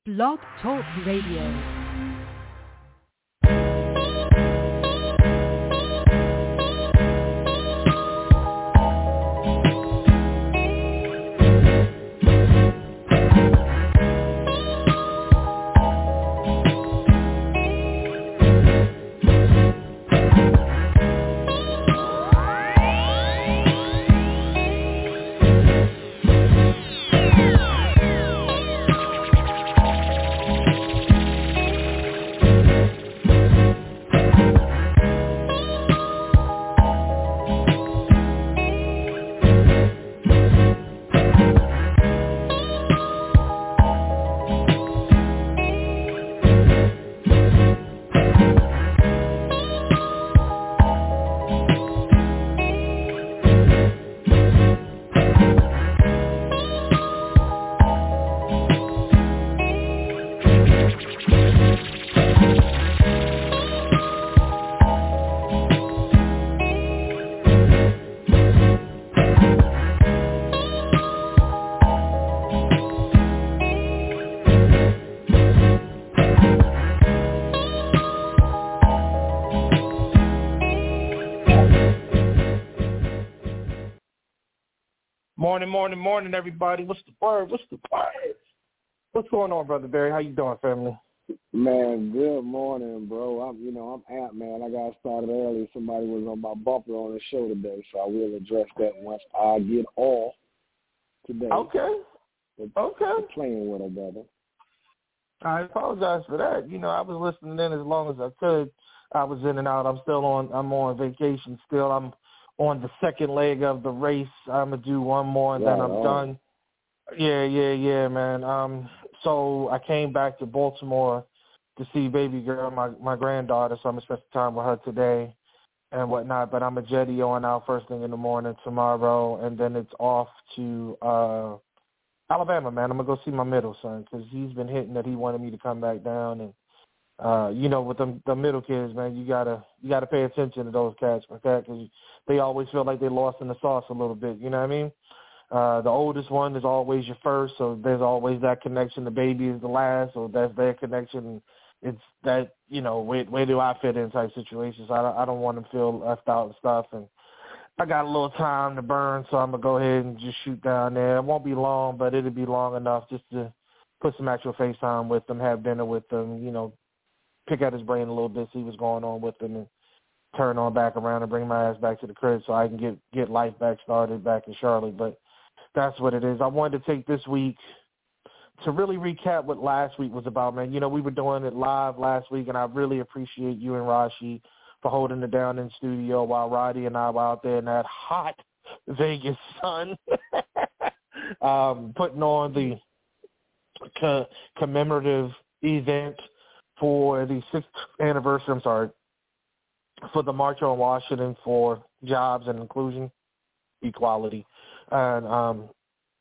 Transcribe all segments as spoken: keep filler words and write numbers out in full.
Blog Talk Radio. Morning, morning, morning, everybody. What's the word? What's the word? What's going on, Brother Barry? How you doing, family? Man, good morning, bro. I'm, you know, I'm amped, man. I got started early. Somebody was on my bumper on the show today, so I will address that once I get off today. Okay. But, okay. But playing with her, brother. I apologize for that. You know, I was listening in as long as I could. I was in and out. I'm still on. I'm on vacation still. I'm on the second leg of the race. I'm going to do one more and right then I'm on. done. Yeah, yeah, yeah, man. Um, so I came back to Baltimore to see baby girl, my, my granddaughter, so I'm going to spend some time with her today and whatnot. But I'm a jetty on out first thing in the morning tomorrow, and then it's off to uh, Alabama, man. I'm going to go see my middle son because he's been hitting that he wanted me to come back down. And, uh, you know, with them, the middle kids, man, you got to you gotta pay attention to those cats, okay, because they always feel like they're lost in the sauce a little bit, you know what I mean? Uh, the oldest one is always your first, so there's always that connection. The baby is the last, so that's their connection. It's that, you know, where, where do I fit in type situations. I don't, I don't want them to feel left out and stuff. And I got a little time to burn, so I'm going to go ahead and just shoot down there. It won't be long, but it'll be long enough just to put some actual FaceTime with them, have dinner with them, you know, pick at his brain a little bit, see what's going on with them, and turn on back around and bring my ass back to the crib so I can get, get life back started back in Charlotte. But that's what it is. I wanted to take this week to really recap what last week was about, man. You know, we were doing it live last week, and I really appreciate you and Rashi for holding it down in studio while Roddy and I were out there in that hot Vegas sun, um, putting on the co- commemorative event for the sixth anniversary, I'm sorry, for the March on Washington for Jobs and Inclusion, Equality. And um,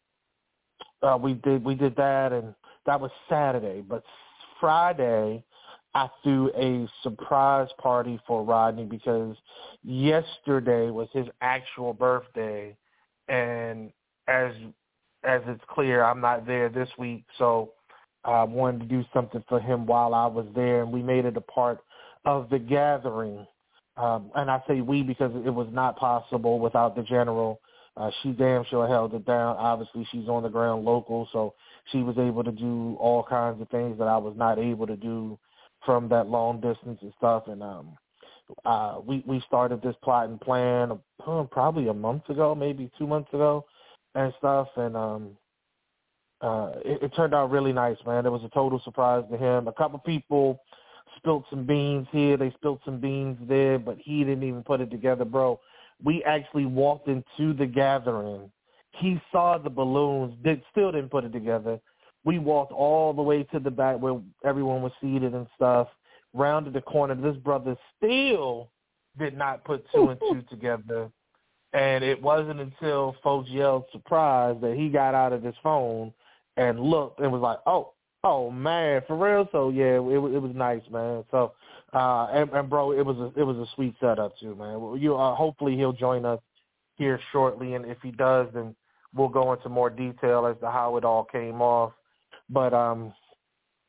uh, we did we did that, and that was Saturday. But Friday, I threw a surprise party for Rodney because yesterday was his actual birthday, and as as it's clear, I'm not there this week, so I wanted to do something for him while I was there, and we made it a part of the gathering. Um, and I say we because it was not possible without the general. Uh, she damn sure held it down. Obviously, she's on the ground local, so she was able to do all kinds of things that I was not able to do from that long distance and stuff. And um, uh, we, we started this plot and plan uh, probably a month ago, maybe two months ago and stuff. And um, uh, it, it turned out really nice, man. It was a total surprise to him. A couple people spilled some beans here. They spilled some beans there, but he didn't even put it together, bro. We actually walked into the gathering. He saw the balloons, did, still didn't put it together. We walked all the way to the back where everyone was seated and stuff, rounded the corner. This brother still did not put two and two together. And it wasn't until folks yelled surprise that he got out of his phone and looked and was like, oh, oh, man, for real? So, yeah, it, it was nice, man. So, uh, and, and, bro, it was a, it was a sweet setup, too, man. You, uh, hopefully he'll join us here shortly, and if he does, then we'll go into more detail as to how it all came off. But um,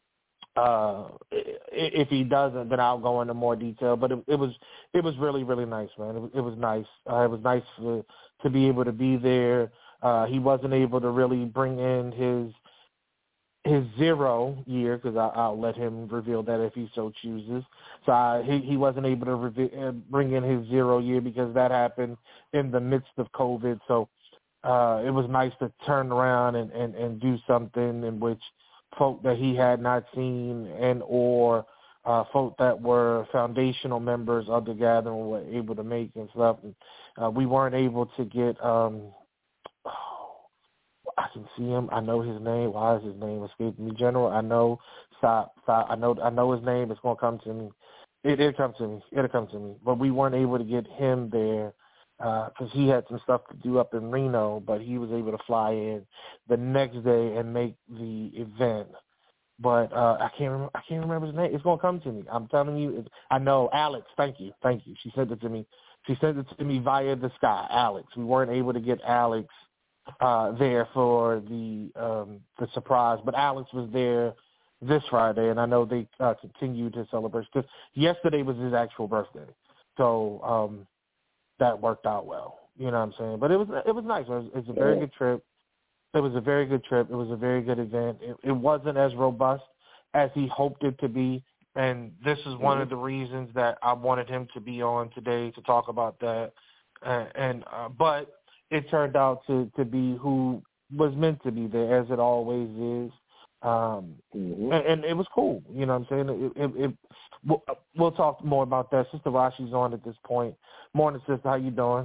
uh, if he doesn't, then I'll go into more detail. But it, it was it was really really nice, man. It was, it was nice. Uh, it was nice for, to be able to be there. Uh, he wasn't able to really bring in his his zero year because I'll let him reveal that if he so chooses. So I, he he wasn't able to reveal, bring in his zero year because that happened in the midst of COVID. So uh, it was nice to turn around and, and, and do something in which folk that he had not seen and or uh, folk that were foundational members of the gathering were able to make and stuff. And, uh, we weren't able to get um, I can see him. I know his name. Why is his name escaping me? General, I know. Stop. Stop. I know. I know his name. It's gonna come to me. It, it'll come to me. It'll come to me. But we weren't able to get him there because uh, he had some stuff to do up in Reno. But he was able to fly in the next day and make the event. But uh, I can't. Remember, I can't remember his name. It's gonna come to me. I'm telling you. I know. Alex. Thank you. Thank you. She sent it to me. She sent it to me via the sky. Alex. We weren't able to get Alex Uh, there for the um, the surprise, but Alex was there this Friday, and I know they uh, continue to celebrate because yesterday was his actual birthday, so um, that worked out well. You know what I'm saying? But it was it was nice. It was, it was a very good trip. It was a very good trip. It was a very good event. It, it wasn't as robust as he hoped it to be, and this is one mm-hmm. of the reasons that I wanted him to be on today to talk about that. Uh, and uh, but. It turned out to, to be who was meant to be there, as it always is. Um, mm-hmm. and, and it was cool. You know what I'm saying? It, it, it, we'll, we'll talk more about that. Sister Rashi's on at this point. Morning, sister. How you doing?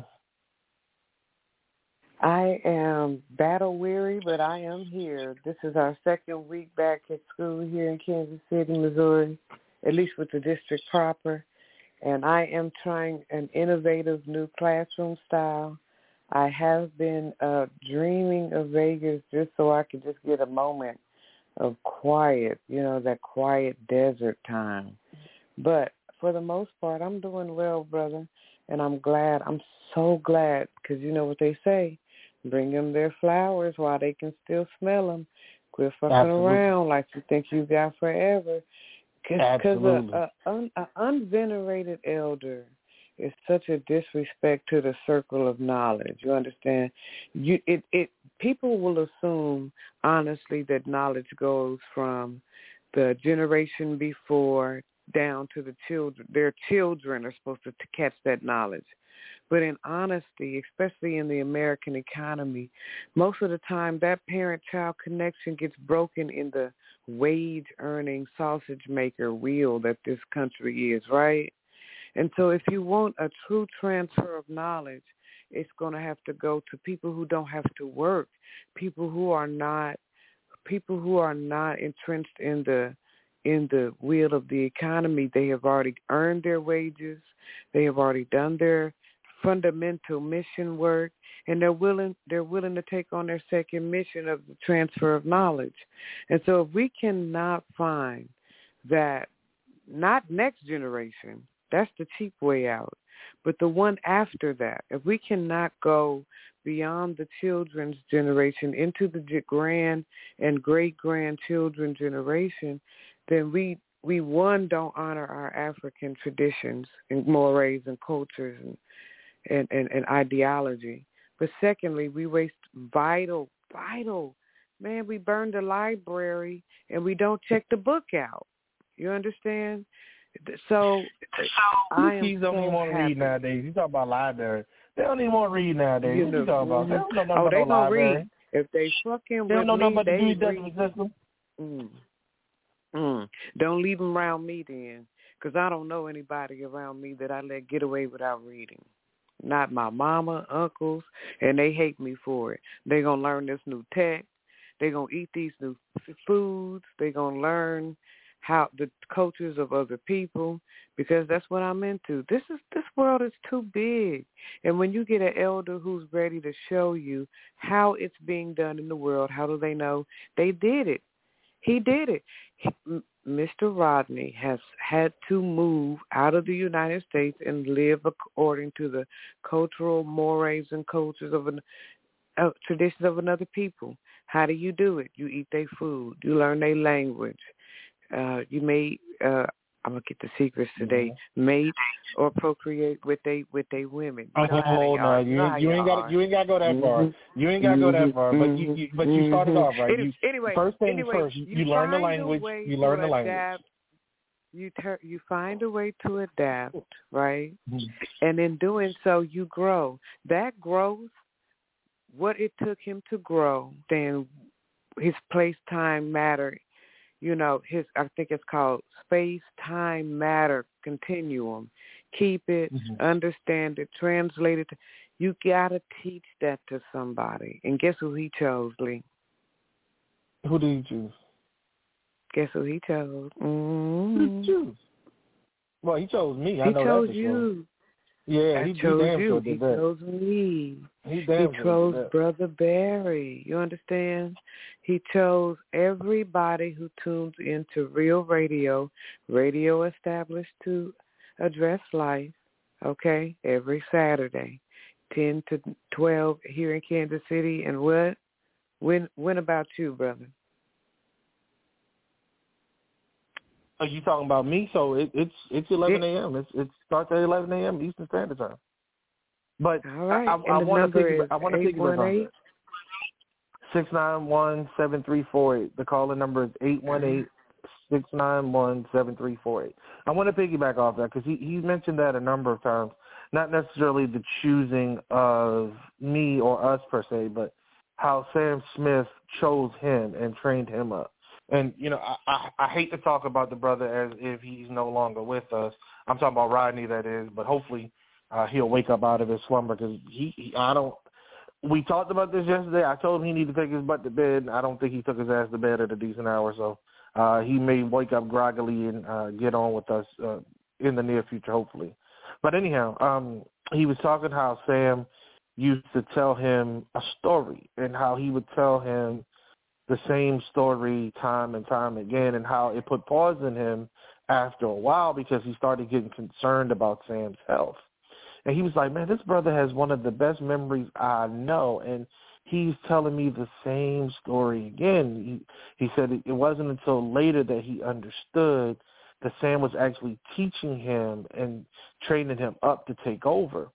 I am battle weary, but I am here. This is our second week back at school here in Kansas City, Missouri, at least with the district proper. And I am trying an innovative new classroom style. I have been uh, dreaming of Vegas just so I could just get a moment of quiet, you know, that quiet desert time. But for the most part, I'm doing well, brother, and I'm glad. I'm so glad because you know what they say, bring them their flowers while they can still smell them. Quit fucking Absolutely. around like you think you got forever. Because a, a, un, a unvenerated elder is such a disrespect to the circle of knowledge. You understand? You it, it people will assume honestly that knowledge goes from the generation before down to the children. Their children are supposed to, to catch that knowledge. But in honesty, especially in the American economy, most of the time that parent-child connection gets broken in the wage-earning sausage maker wheel that this country is, right? And so if you want a true transfer of knowledge, it's going to have to go to people who don't have to work, people who are not people who are not entrenched in the in the wheel of the economy. They have already earned their wages. They have already done their fundamental mission work, and they're willing they're willing to take on their second mission of the transfer of knowledge. And so if we cannot find that, not next generation, that's the cheap way out. But the one after that, if we cannot go beyond the children's generation into the grand and great-grandchildren generation, then we, we one, don't honor our African traditions and mores and cultures and, and, and, and ideology. But secondly, we waste vital, vital, man, we burn the library and we don't check the book out. You understand? So, I am Kids don't so even want to read nowadays. You talk about library. They don't even want to read nowadays. You what know, you talking about? They don't know nothing oh, about they no gonna library. read. If they fucking they don't with know me, nothing about they the due read. justice system. Mm. Mm. Don't leave them around me then, because I don't know anybody around me that I let get away without reading. Not my mama, uncles, and they hate me for it. They gonna learn this new tech. They gonna eat these new f- foods. They gonna learn how the cultures of other people, because that's what I'm into. This is this world is too big. And when you get an elder who's ready to show you how it's being done in the world, how do they know? They did it. He did it. He, Mister Rodney has had to move out of the United States and live according to the cultural mores and cultures of an, uh, traditions of another people. How do you do it? You eat their food. You learn their language. uh, you may, uh, I'm going to get the secrets today, mm-hmm. mate or procreate with they with they women. You know oh, no, you, you, you ain't got you ain't got to go that far. Mm-hmm. You ain't got to go that far, but you, you but you started off right. Anyway, you, anyway first thing anyway, first, you, you learn the language. You learn the language. You ter- you find a way to adapt, right? Mm-hmm. And in doing so, you grow. That growth, what it took him to grow, then his place, time, matter, you know, his, I think it's called space, time, matter continuum. Keep it, mm-hmm. understand it, translate it. You got to teach that to somebody. And guess who he chose, Lee? Who did he choose? Guess who he chose? Mm-hmm. Who did he choose? Well, he chose me. I he know chose that for you. Sure. Yeah, I he, chose he damn you. sure He did that. chose me. He, damn he sure chose did that. Brother Barry. You understand? He chose everybody who tunes into Real Radio, radio established to address life, okay, every Saturday, ten to twelve here in Kansas City. And what? When, when about you, brother? Are you talking about me? So it, it's it's eleven a.m. It's it starts at eleven a.m. Eastern Standard Time. But all right. I, I, I want to piggyback. I want to piggyback on that. Six nine one seven three four eight. The calling number is eight one eight six nine one seven three four eight. I want to piggyback off that because he he mentioned that a number of times. Not necessarily the choosing of me or us per se, but how Sam Smith chose him and trained him up. And, you know, I, I, I hate to talk about the brother as if he's no longer with us. I'm talking about Rodney, that is, but hopefully uh, he'll wake up out of his slumber because he, he, I don't, we talked about this yesterday. I told him he needed to take his butt to bed. I don't think he took his ass to bed at a decent hour, so uh, he may wake up groggily and uh, get on with us uh, in the near future, hopefully. But anyhow, um, he was talking how Sam used to tell him a story and how he would tell him the same story time and time again, and how it put pause in him after a while because he started getting concerned about Sam's health. And he was like, man, this brother has one of the best memories I know, and he's telling me the same story again. He, he said it wasn't until later that he understood that Sam was actually teaching him and training him up to take over.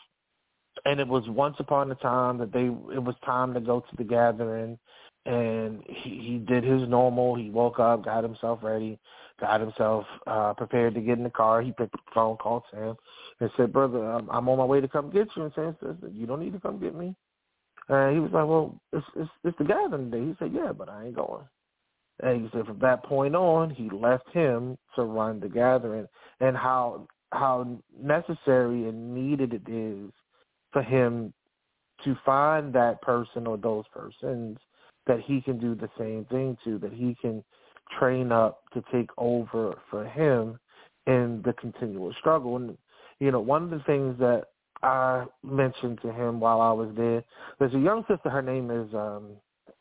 And it was once upon a time that they it was time to go to the gathering. And he, he did his normal. He woke up, got himself ready, got himself uh, prepared to get in the car. He picked up the phone, called Sam, and said, brother, I'm, I'm on my way to come get you. And Sam said, you don't need to come get me. And he was like, well, it's, it's, it's the gathering day. He said, yeah, but I ain't going. And he said from that point on, he left him to run the gathering, and how how necessary and needed it is for him to find that person or those persons that he can do the same thing to, that he can train up to take over for him in the continual struggle. And, you know, one of the things that I mentioned to him while I was there, there's a young sister, her name is, um,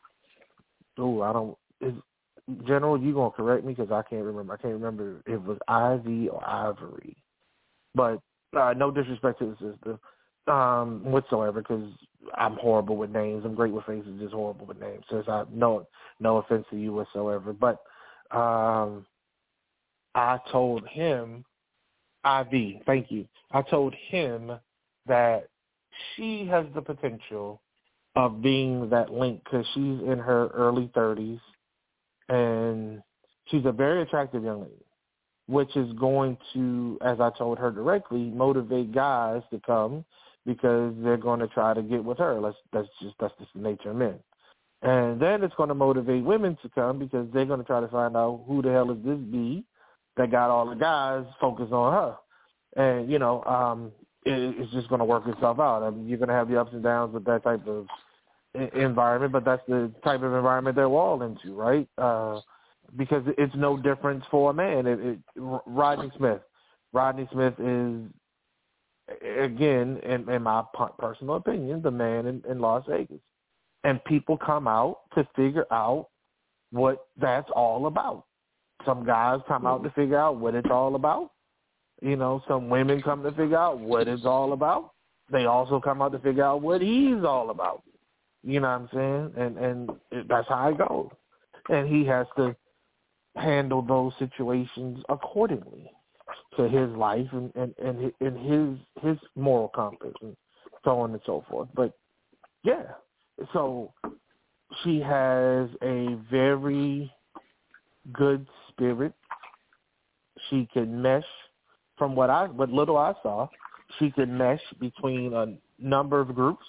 oh, I don't, is, General, you going to correct me because I can't remember. I can't remember if it was Ivy or Ivory. But uh, no disrespect to the sister um, whatsoever, because I'm horrible with names. I'm great with faces, just horrible with names. So I no no offense to you whatsoever. But um, I told him, Ivy, thank you. I told him that she has the potential of being that link because she's in her early thirties. And she's a very attractive young lady, which is going to, as I told her directly, motivate guys to come because they're going to try to get with her. Let's, that's just that's just the nature of men. And then it's going to motivate women to come because they're going to try to find out who the hell is this bee that got all the guys focused on her. And, you know, um, it, it's just going to work itself out. I mean, you're going to have the ups and downs with that type of environment, but that's the type of environment they're all into, right? Uh, because it's no difference for a man. It, it, Rodney Smith. Rodney Smith is, again, in, in my personal opinion, the man in, in Las Vegas. And people come out to figure out what that's all about. Some guys come out to figure out what it's all about. You know, some women come to figure out what it's all about. They also come out to figure out what he's all about. You know what I'm saying? And and it, that's how it goes. And he has to handle those situations accordingly to his life and, and, and, and his his moral compass and so on and so forth. But, yeah, so she has a very good spirit. She can mesh, from what I what little I saw, she can mesh between a number of groups.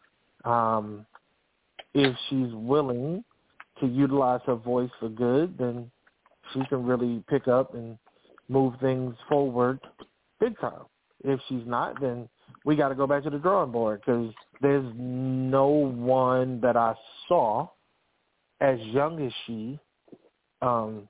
Um, if she's willing to utilize her voice for good, then she can really pick up and move things forward big time. If she's not, then we got to go back to the drawing board because there's no one that I saw as young as she um,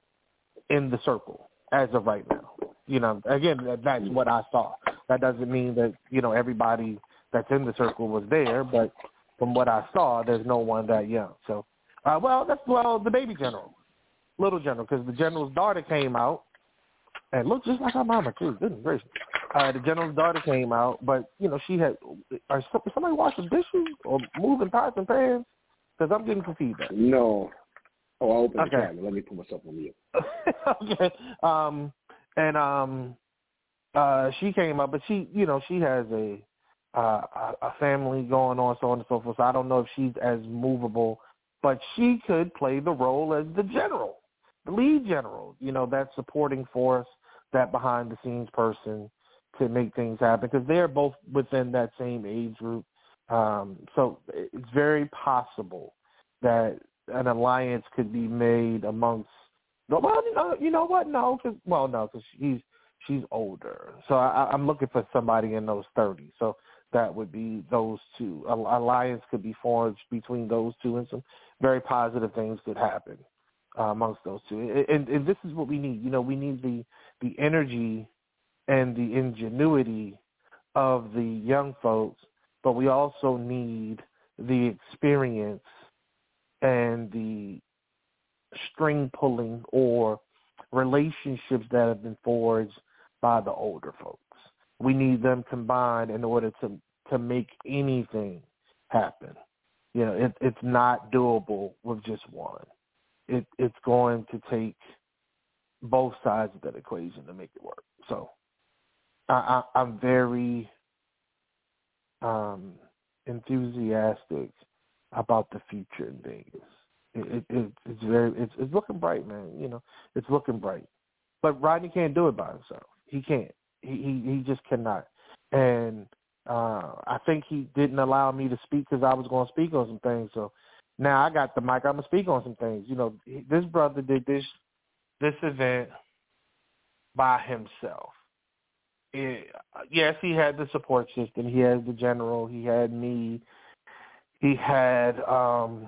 in the circle as of right now. You know, again, that's what I saw. That doesn't mean that, you know, everybody that's in the circle was there, but from what I saw, there's no one that young. So, uh, well, that's, well, the baby general, little general, because the general's daughter came out and looked just like her mama, too. Goodness gracious. Uh, the general's daughter came out, but, you know, she had, are somebody washing dishes or moving pots and pans? Because I'm getting confused. No. Oh, I opened okay. the camera. Let me put myself on mute. okay. Um, and um, uh, she came up, but she, you know, she has a, uh, a family going on, so on and so forth. So I don't know if she's as movable, but she could play the role as the general, the lead general, you know, that supporting force, that behind-the-scenes person to make things happen, because they're both within that same age group. Um, so it's very possible that an alliance could be made amongst. Well, you know, you know what? No, cause, well, no, because she's she's older. So I, I'm looking for somebody in those thirties. So that would be those two. An alliance could be forged between those two, and some very positive things could happen uh, amongst those two. And, and this is what we need. You know, we need the the energy and the ingenuity of the young folks, but we also need the experience and the string pulling or relationships that have been forged by the older folks. We need them combined in order to, to make anything happen. You know, it, it's not doable with just one. It, it's going to take both sides of that equation to make it work. So I, I, I'm very um, enthusiastic about the future in Vegas. It, it, it's very, it's, it's looking bright, man. You know, it's looking bright. But Rodney can't do it by himself. He can't. He he, he just cannot. And uh, I think he didn't allow me to speak because I was going to speak on some things. So now I got the mic. I'm gonna speak on some things. You know, this brother did this this event by himself. It, yes, he had the support system. He had the general. He had me. He had um,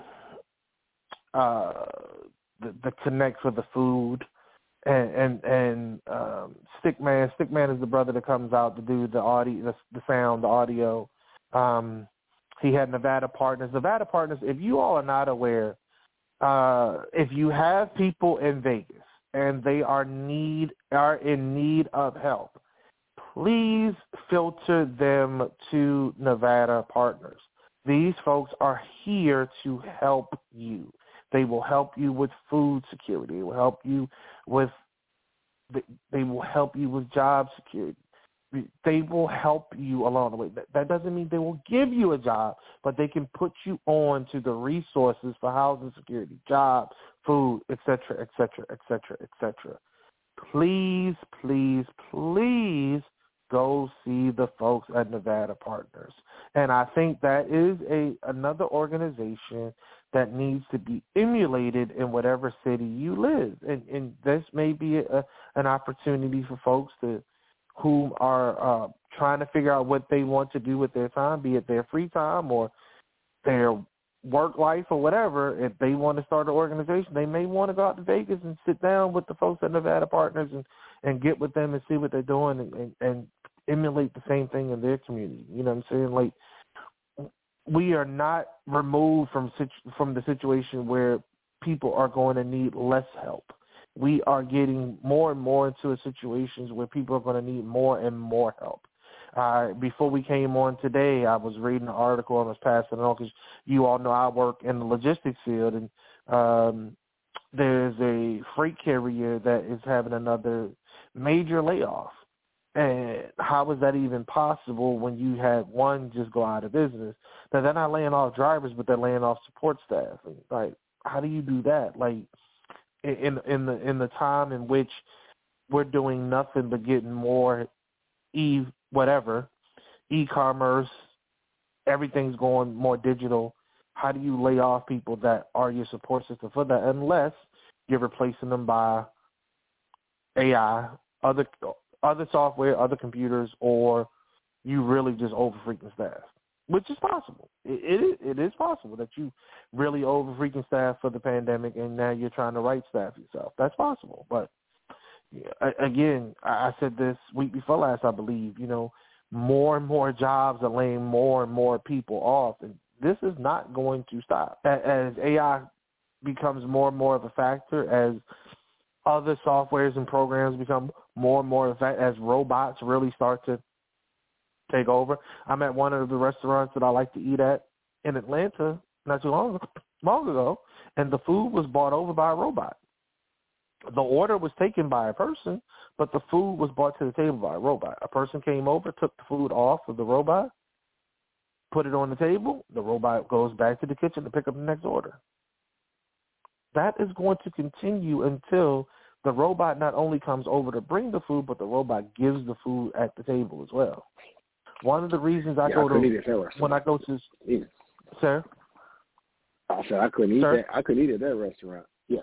uh, the, the connect for the food, and and, and um, Stickman. Stickman is the brother that comes out to do the audio, the, the sound, the audio. Um, he had Nevada Partners. Nevada Partners. If you all are not aware, uh, if you have people in Vegas and they are need are in need of help, please filter them to Nevada Partners. These folks are here to help you. They will help you with food security. They will help you with they will help you with job security. They will help you along the way. That, that doesn't mean they will give you a job, but they can put you on to the resources for housing security, job, food, et cetera, et cetera, et cetera, et cetera. Please, please, please go see the folks at Nevada Partners. And I think that is a another organization that needs to be emulated in whatever city you live. And, and this may be a, an opportunity for folks to who are uh, trying to figure out what they want to do with their time, be it their free time or their work life or whatever. If they want to start an organization, they may want to go out to Vegas and sit down with the folks at Nevada Partners and, and get with them and see what they're doing and, and, and emulate the same thing in their community. You know what I'm saying? Like, we are not removed from situ- from the situation where people are going to need less help. We are getting more and more into situations where people are going to need more and more help. Uh, before we came on today, I was reading an article and I was passing it on because you all know I work in the logistics field, and um, there's a freight carrier that is having another major layoff. And how is that even possible when you had one just go out of business? Now, they're not laying off drivers, but they're laying off support staff. And, like, how do you do that? Like, in in the in the time in which we're doing nothing but getting more e whatever, e-commerce, everything's going more digital. How do you lay off people that are your support system for that unless you're replacing them by A I, other other software, other computers, or you really just over freaking staff, which is possible. It, it, it is possible that you really over freaking staff for the pandemic and now you're trying to right staff yourself. That's possible. But again, I said this week before last, I believe, you know, more and more jobs are laying more and more people off, and this is not going to stop. As A I becomes more and more of a factor, as other softwares and programs become more and more of a factor, as robots really start to take over. I'm at one of the restaurants that I like to eat at in Atlanta not too long, long ago, and the food was brought over by a robot. The order was taken by a person, but the food was brought to the table by a robot. A person came over, took the food off of the robot, put it on the table. The robot goes back to the kitchen to pick up the next order. That is going to continue until the robot not only comes over to bring the food, but the robot gives the food at the table as well. One of the reasons I yeah, go I to when I go to yeah. sir, I said I couldn't eat sir? that. I couldn't eat at that restaurant. Yeah.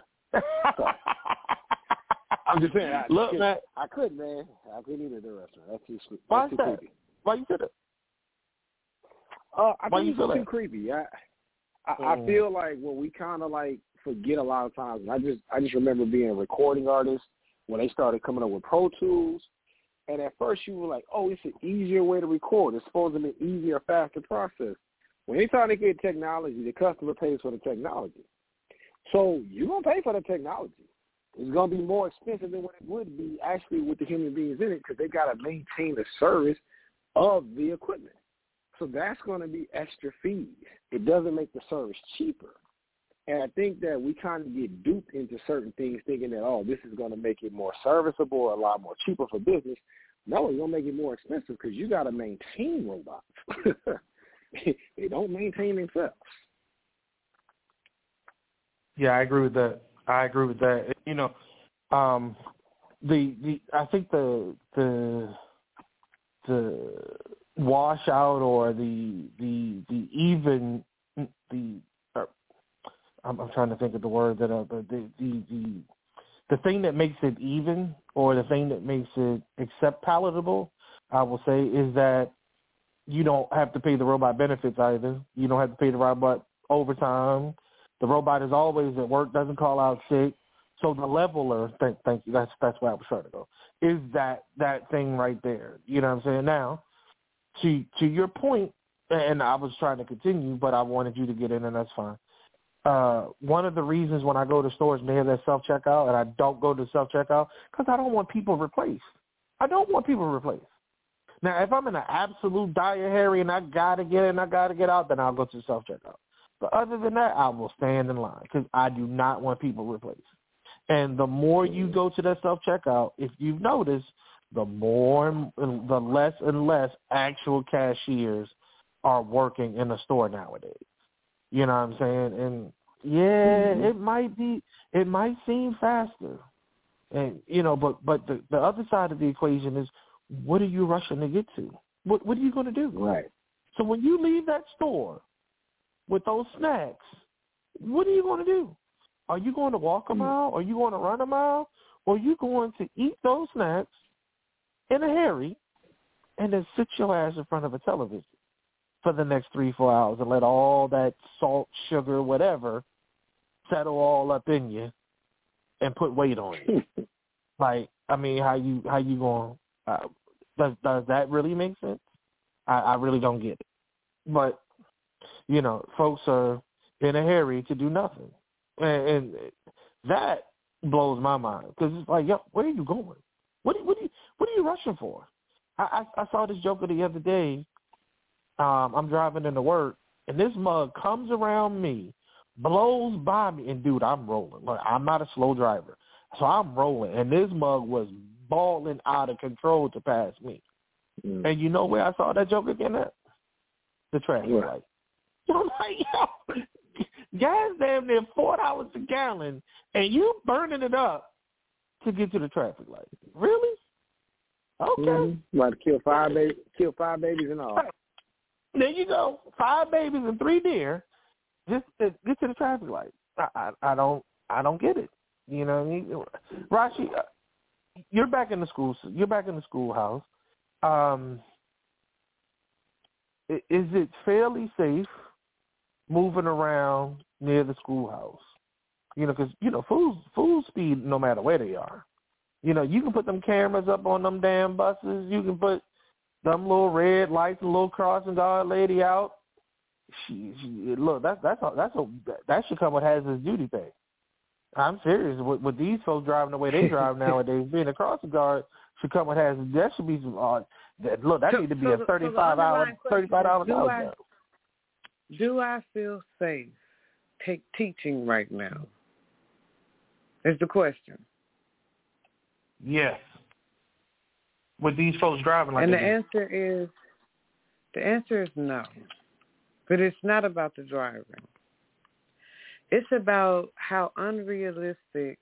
I'm just saying. I, Look, I man, I couldn't, man. I couldn't eat at that restaurant. That's too sweet. Why is too that? creepy. Why you said it? Uh, I Why think you it's feel too that? creepy. I I, Mm. I feel like what we kind of like forget a lot of times. And I just I just remember being a recording artist when they started coming up with Pro Tools. And at first you were like, oh, it's an easier way to record. It's supposed to be an easier, faster process. When anytime they get technology, the customer pays for the technology. So you're going to pay for the technology. It's going to be more expensive than what it would be actually with the human beings in it because they got to maintain the service of the equipment. So that's going to be extra fees. It doesn't make the service cheaper. And I think that we kind of get duped into certain things thinking that, oh, this is going to make it more serviceable, a lot more cheaper for business. No, it's going to make it more expensive because you got to maintain robots. They don't maintain themselves. Yeah, I agree with that. I agree with that. You know, um, the the I think the the the washout or the the the even the uh, I'm, I'm trying to think of the word that uh, the, the the the the thing that makes it even or the thing that makes it accept palatable, I will say, is that you don't have to pay the robot benefits either. You don't have to pay the robot overtime. The robot is always at work, doesn't call out sick. So the leveler, thank, thank you, that's that's where I was trying to go, is that that thing right there. You know what I'm saying? Now, to to your point, and I was trying to continue, but I wanted you to get in, and that's fine. Uh, one of the reasons when I go to stores and they have that self-checkout and I don't go to self-checkout, because I don't want people replaced. I don't want people replaced. Now, if I'm in an absolute dire hurry and I got to get in, I got to get out, then I'll go to the self-checkout. But other than that, I will stand in line because I do not want people replaced. And the more you go to that self-checkout, if you've noticed, the more, the less and less actual cashiers are working in the store nowadays. You know what I'm saying? And yeah, mm-hmm. it might be, it might seem faster. And, you know, but, but the, the other side of the equation is, what are you rushing to get to? What, what are you going to do? Right. So when you leave that store with those snacks, what are you going to do? Are you going to walk a mile? Are you going to run a mile? Or are you going to eat those snacks in a hurry and then sit your ass in front of a television for the next three, four hours and let all that salt, sugar, whatever, settle all up in you and put weight on you? Like, I mean, how you how you going? Uh, does does that really make sense? I, I really don't get it. But you know, folks are in a hurry to do nothing, and, and that blows my mind because it's like, yo, where are you going? What what are you what are you rushing for? I, I, I saw this joker the other day. Um, I'm driving into work, and this mug comes around me blows by me, and dude, I'm rolling. Look, I'm not a slow driver, so I'm rolling, and this mug was balling out of control to pass me. Mm. And you know where I saw that joke again at? The traffic yeah. light. I'm like, yo, gas damn near four dollars a gallon, and you burning it up to get to the traffic light. Really? Okay. Mm-hmm. About to kill five babies, kill five babies and all. There you go, five babies and three deer, just to get to the traffic light. I, I, I don't, I don't get it. You know what I mean? Rashi, you're back in the school. You're back in the schoolhouse. Um, is it fairly safe moving around near the schoolhouse? You know, because you know, fools, fools speed no matter where they are. You know, you can put them cameras up on them damn buses. You can put them little red lights and little crossing guard lady out. She, she look, that's that's a, that's a that should come with hazardous duty pay. I'm serious. With, with these folks driving the way they drive nowadays, being a crossing guard should come with hazardous. That should be some. Uh, that, look, that so, need to be so a the, thirty-five so hour, thirty-five hour do I, job. do I feel safe take teaching right now? Is the question. Yes. With these folks driving like and that. And the answer is, the answer is no. But it's not about the driving. It's about how unrealistic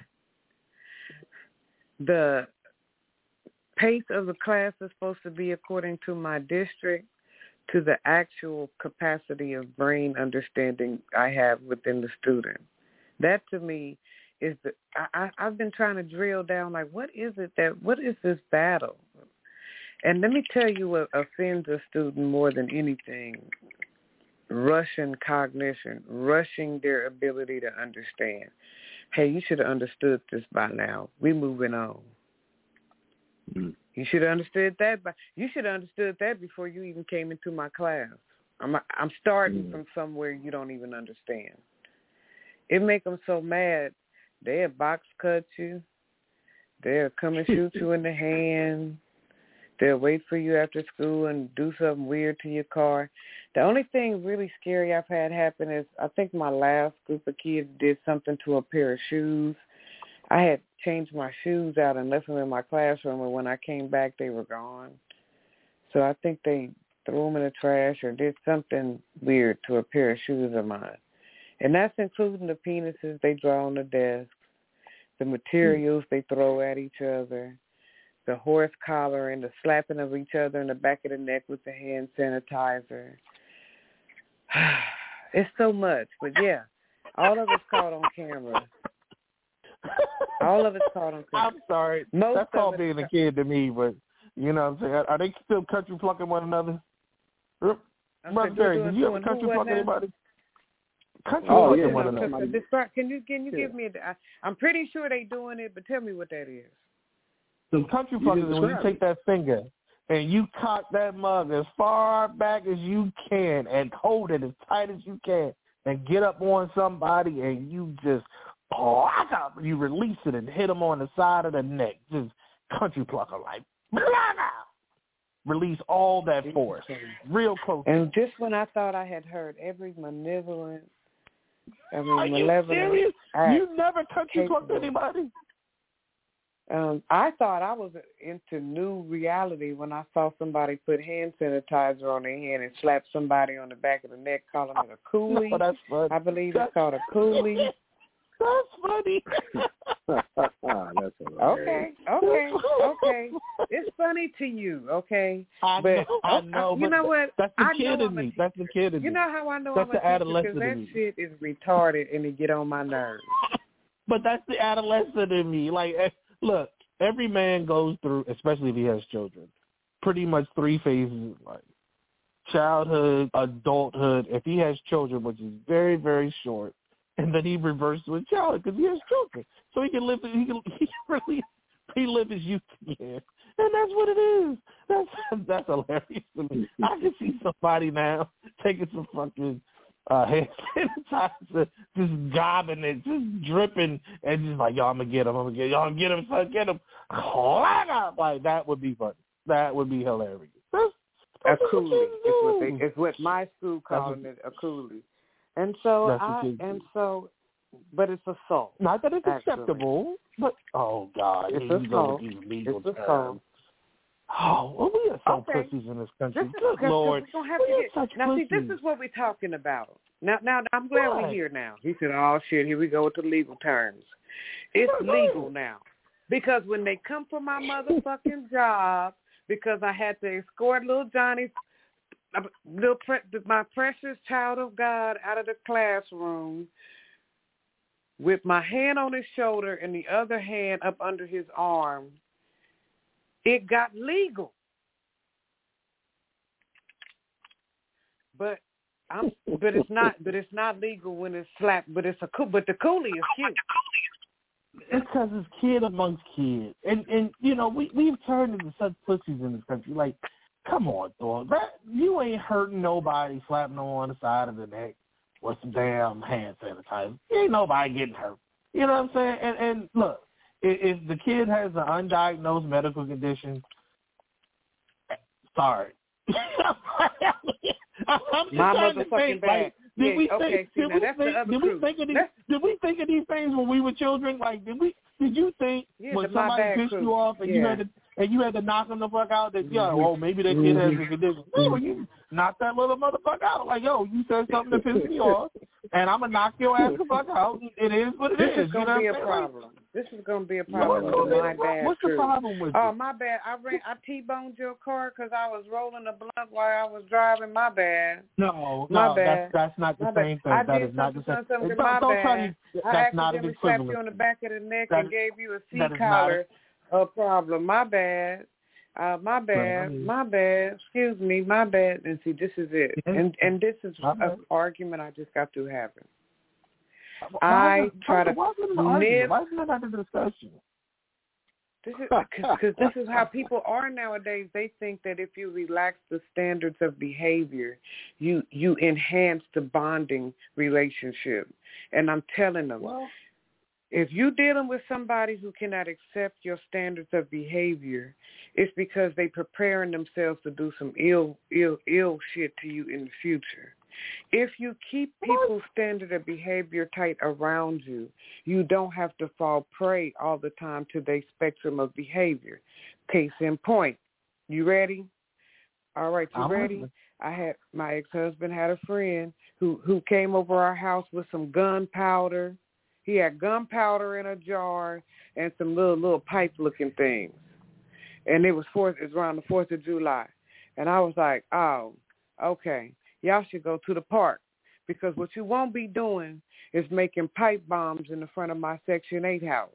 the pace of the class is supposed to be according to my district to the actual capacity of brain understanding I have within the student. That to me is the I, I, I've been trying to drill down, like, what is it that, what is this battle? And let me tell you what offends a student more than anything. Rushing cognition, rushing their ability to understand. Hey, you should have understood this by now. We moving on. Mm-hmm. You should have understood that. By, you should have understood that before you even came into my class. I'm I'm starting mm-hmm. from somewhere you don't even understand. It make them so mad. They'll box cut you. They'll come and shoot you in the hand. They'll wait for you after school and do something weird to your car. The only thing really scary I've had happen is I think my last group of kids did something to a pair of shoes. I had changed my shoes out and left them in my classroom, and when I came back, they were gone. So I think they threw them in the trash or did something weird to a pair of shoes of mine. And that's including the penises they draw on the desk, the materials they throw at each other, the horse collar and the slapping of each other in the back of the neck with the hand sanitizer. It's so much. But, yeah, all of it's caught on camera. All of it's caught on camera. I'm sorry. Most That's all being a kid to me, but, you know what I'm saying? Are they still country plucking one another? Brother Barry, did you ever country pluck anybody? Country oh, plucking yeah. one another. Can you, can you yeah. give me a, I'm pretty sure they doing it, but tell me what that is. The country pluckers is when you take that finger and you cock that mug as far back as you can and hold it as tight as you can and get up on somebody and you just block up. You release it and hit them on the side of the neck. Just country plucker like release all that force real close. And just when I thought I had heard every malevolent, I mean, Are you malevolent serious? act, You never country plucked anybody? Um, I thought I was into new reality when I saw somebody put hand sanitizer on their hand and slap somebody on the back of the neck, calling it a coolie. No, that's funny. I believe that's, it's called a coolie. That's funny. That's okay, okay, okay. It's funny to you, okay? I but know, I know. You but know what? That's the I kid in me. That's the kid in me. You know how I know that's I'm a teacher? Because that shit is retarded and it get on my nerves. But that's the adolescent in me. Like, look, every man goes through, especially if he has children, pretty much three phases of life. Childhood, adulthood, if he has children, which is very, very short, and then he reverts to a childhood because he has children. So he can live, he can, he can really relive his youth again. And that's what it is. That's that's hilarious to me. I can see somebody now taking some fucking uh, hand sanitizer, just gobbing it, just dripping, and just like, yo, I'm going to get him, I'm going to get him, y'all get him, son, get him. Like, that would be funny. That would be hilarious. That's, that's a coolie is what, they, is what my school calling it, a coolie. And so That's I, what and so, but it's assault. Not that it's actually. acceptable, but oh God, it's here you go assault. with these legal It's terms. Oh, well, we are so okay. pussies in this country. This is, Good cause, Lord, cause we have we to are get, such now. pussies. See, this is what we're talking about. Now, now I'm glad What? we're here now. He said, "Oh shit, here we go with the legal terms." It's Yeah, legal now because when they come for my motherfucking job, because I had to escort little Johnny, little pre- my precious child of God, out of the classroom with my hand on his shoulder and the other hand up under his arm. It got legal. But I'm, but it's not, but it's not legal when it's slapped. But it's a, but the coolie is cute. It's because it's kid amongst kids, and and you know we we've turned into such pussies in this country. Like, come on, dog, that you ain't hurting nobody, slapping them on the side of the neck with some damn hand sanitizer. Ain't nobody getting hurt. You know what I'm saying? And and look, if, if the kid has an undiagnosed medical condition, sorry. I'm just My trying to motherfucking think, bad. like, did Yeah, we okay, think, see, did now we that's the think, other did we crew. think of these, That's- did we think of these things when we were children? Like, did we, did you think Yeah, when the my somebody bad pissed crew. you off and Yeah. you had to, and you had to knock them the fuck out that, yo, Mhm. oh, maybe that kid has Mhm. a condition. No, you knock that little motherfucker out. Like, yo, you said something that pissed me off, and I'm going to knock your ass the fuck out. It is what it This is. is You going to know be a what I'm saying? problem. This is going to be a Like, problem what's, with the, my bad what's the crew. problem with Oh, it? my bad. I ran, I T-boned your car because I was rolling a blunt while I was driving. My bad. No, My no, bad. that's that's not the My same bad. thing. I that did is not the something, same. something, Don't, my don't bad. try to. I That's not an accidentally slapped you equivalent. on the back of the neck That- and gave you a that C is not collar. A problem. My bad. Uh, my bad. Right, I mean- my bad. Excuse me. My bad. And see, this is it. Yeah. And and this is My an bad. argument I just got through having. Why I is it- try to why is it an argument? nip. Why is it not a discussion? This is because this is how people are nowadays. They think that if you relax the standards of behavior, you you enhance the bonding relationship. And I'm telling them, Well, if you're dealing with somebody who cannot accept your standards of behavior, it's because they preparing themselves to do some ill, ill, ill shit to you in the future. If you keep people's standard of behavior tight around you, you don't have to fall prey all the time to their spectrum of behavior. Case in point. You ready? All right, you I'm ready? listening. I had my ex-husband had a friend who who came over our house with some gunpowder. He had gunpowder in a jar and some little little pipe looking things. And it was fourth it was around the fourth of July. And I was like, oh, okay. Y'all should go to the park because what you won't be doing is making pipe bombs in the front of my Section eight house.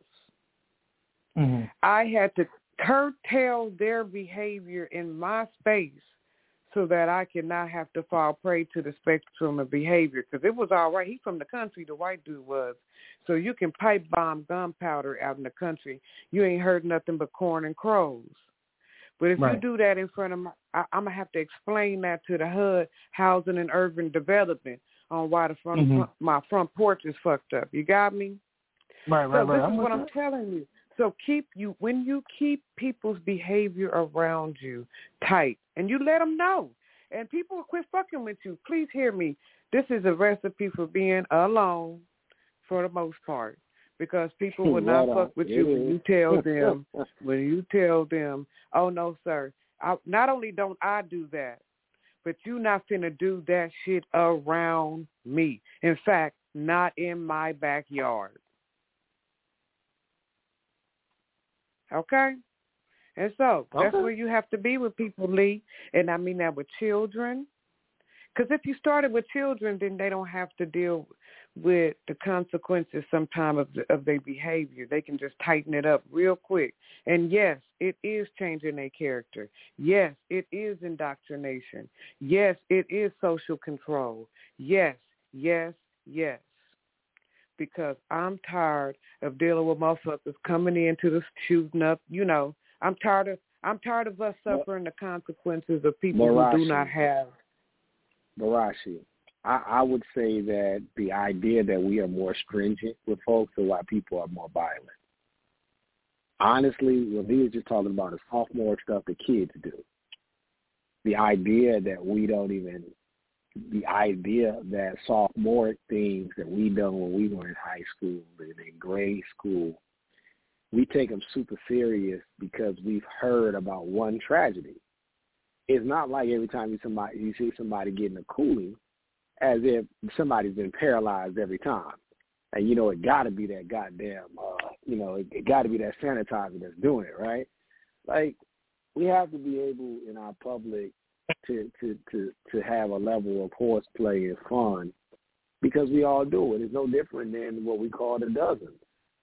Mm-hmm. I had to curtail their behavior in my space so that I could not have to fall prey to the spectrum of behavior because it was all right. He's from the country, the white dude was. So you can pipe bomb gunpowder out in the country. You ain't heard nothing but corn and crows. But if Right. you do that in front of my, I, I'm going to have to explain that to the H U D, Housing and Urban Development, on why the front, Mm-hmm. my front porch is fucked up. You got me? Right, right, So right. this I'm is what with I'm you. telling you. So keep you, when you keep people's behavior around you tight, and you let them know, and people will quit fucking with you. Please hear me. This is a recipe for being alone for the most part. Because people will not Right fuck on. with It you when is. you tell them, when you tell them, oh, no, sir, I, not only don't I do that, but you not finna do that shit around me. In fact, not in my backyard. Okay? And so that's Okay. where you have to be with people, Lee. And I mean that with children. Because if you started with children, then they don't have to deal with the consequences sometime of, the, of their behavior. They can just tighten it up real quick. And yes, it is changing their character. Yes, it is indoctrination. Yes, it is social control. Yes, yes, yes. Because I'm tired of dealing with motherfuckers coming into the shooting up. You know, I'm tired of I'm tired of us suffering the consequences of people Marashi. who do not have. Barashi, I, I would say that the idea that we are more stringent with folks is why people are more violent. Honestly, what he was just talking about is sophomore stuff that kids do. The idea that we don't even the idea that sophomoric things that we done when we were in high school and in grade school, we take them super serious because we've heard about one tragedy. It's not like every time you somebody you see somebody getting a coolie, as if somebody's been paralyzed every time. And, you know, it got to be that goddamn, uh, you know, it, it got to be that sanitizer that's doing it, right? Like, we have to be able in our public to, to, to, to have a level of horseplay and fun because we all do it. It's no different than what we call the dozens.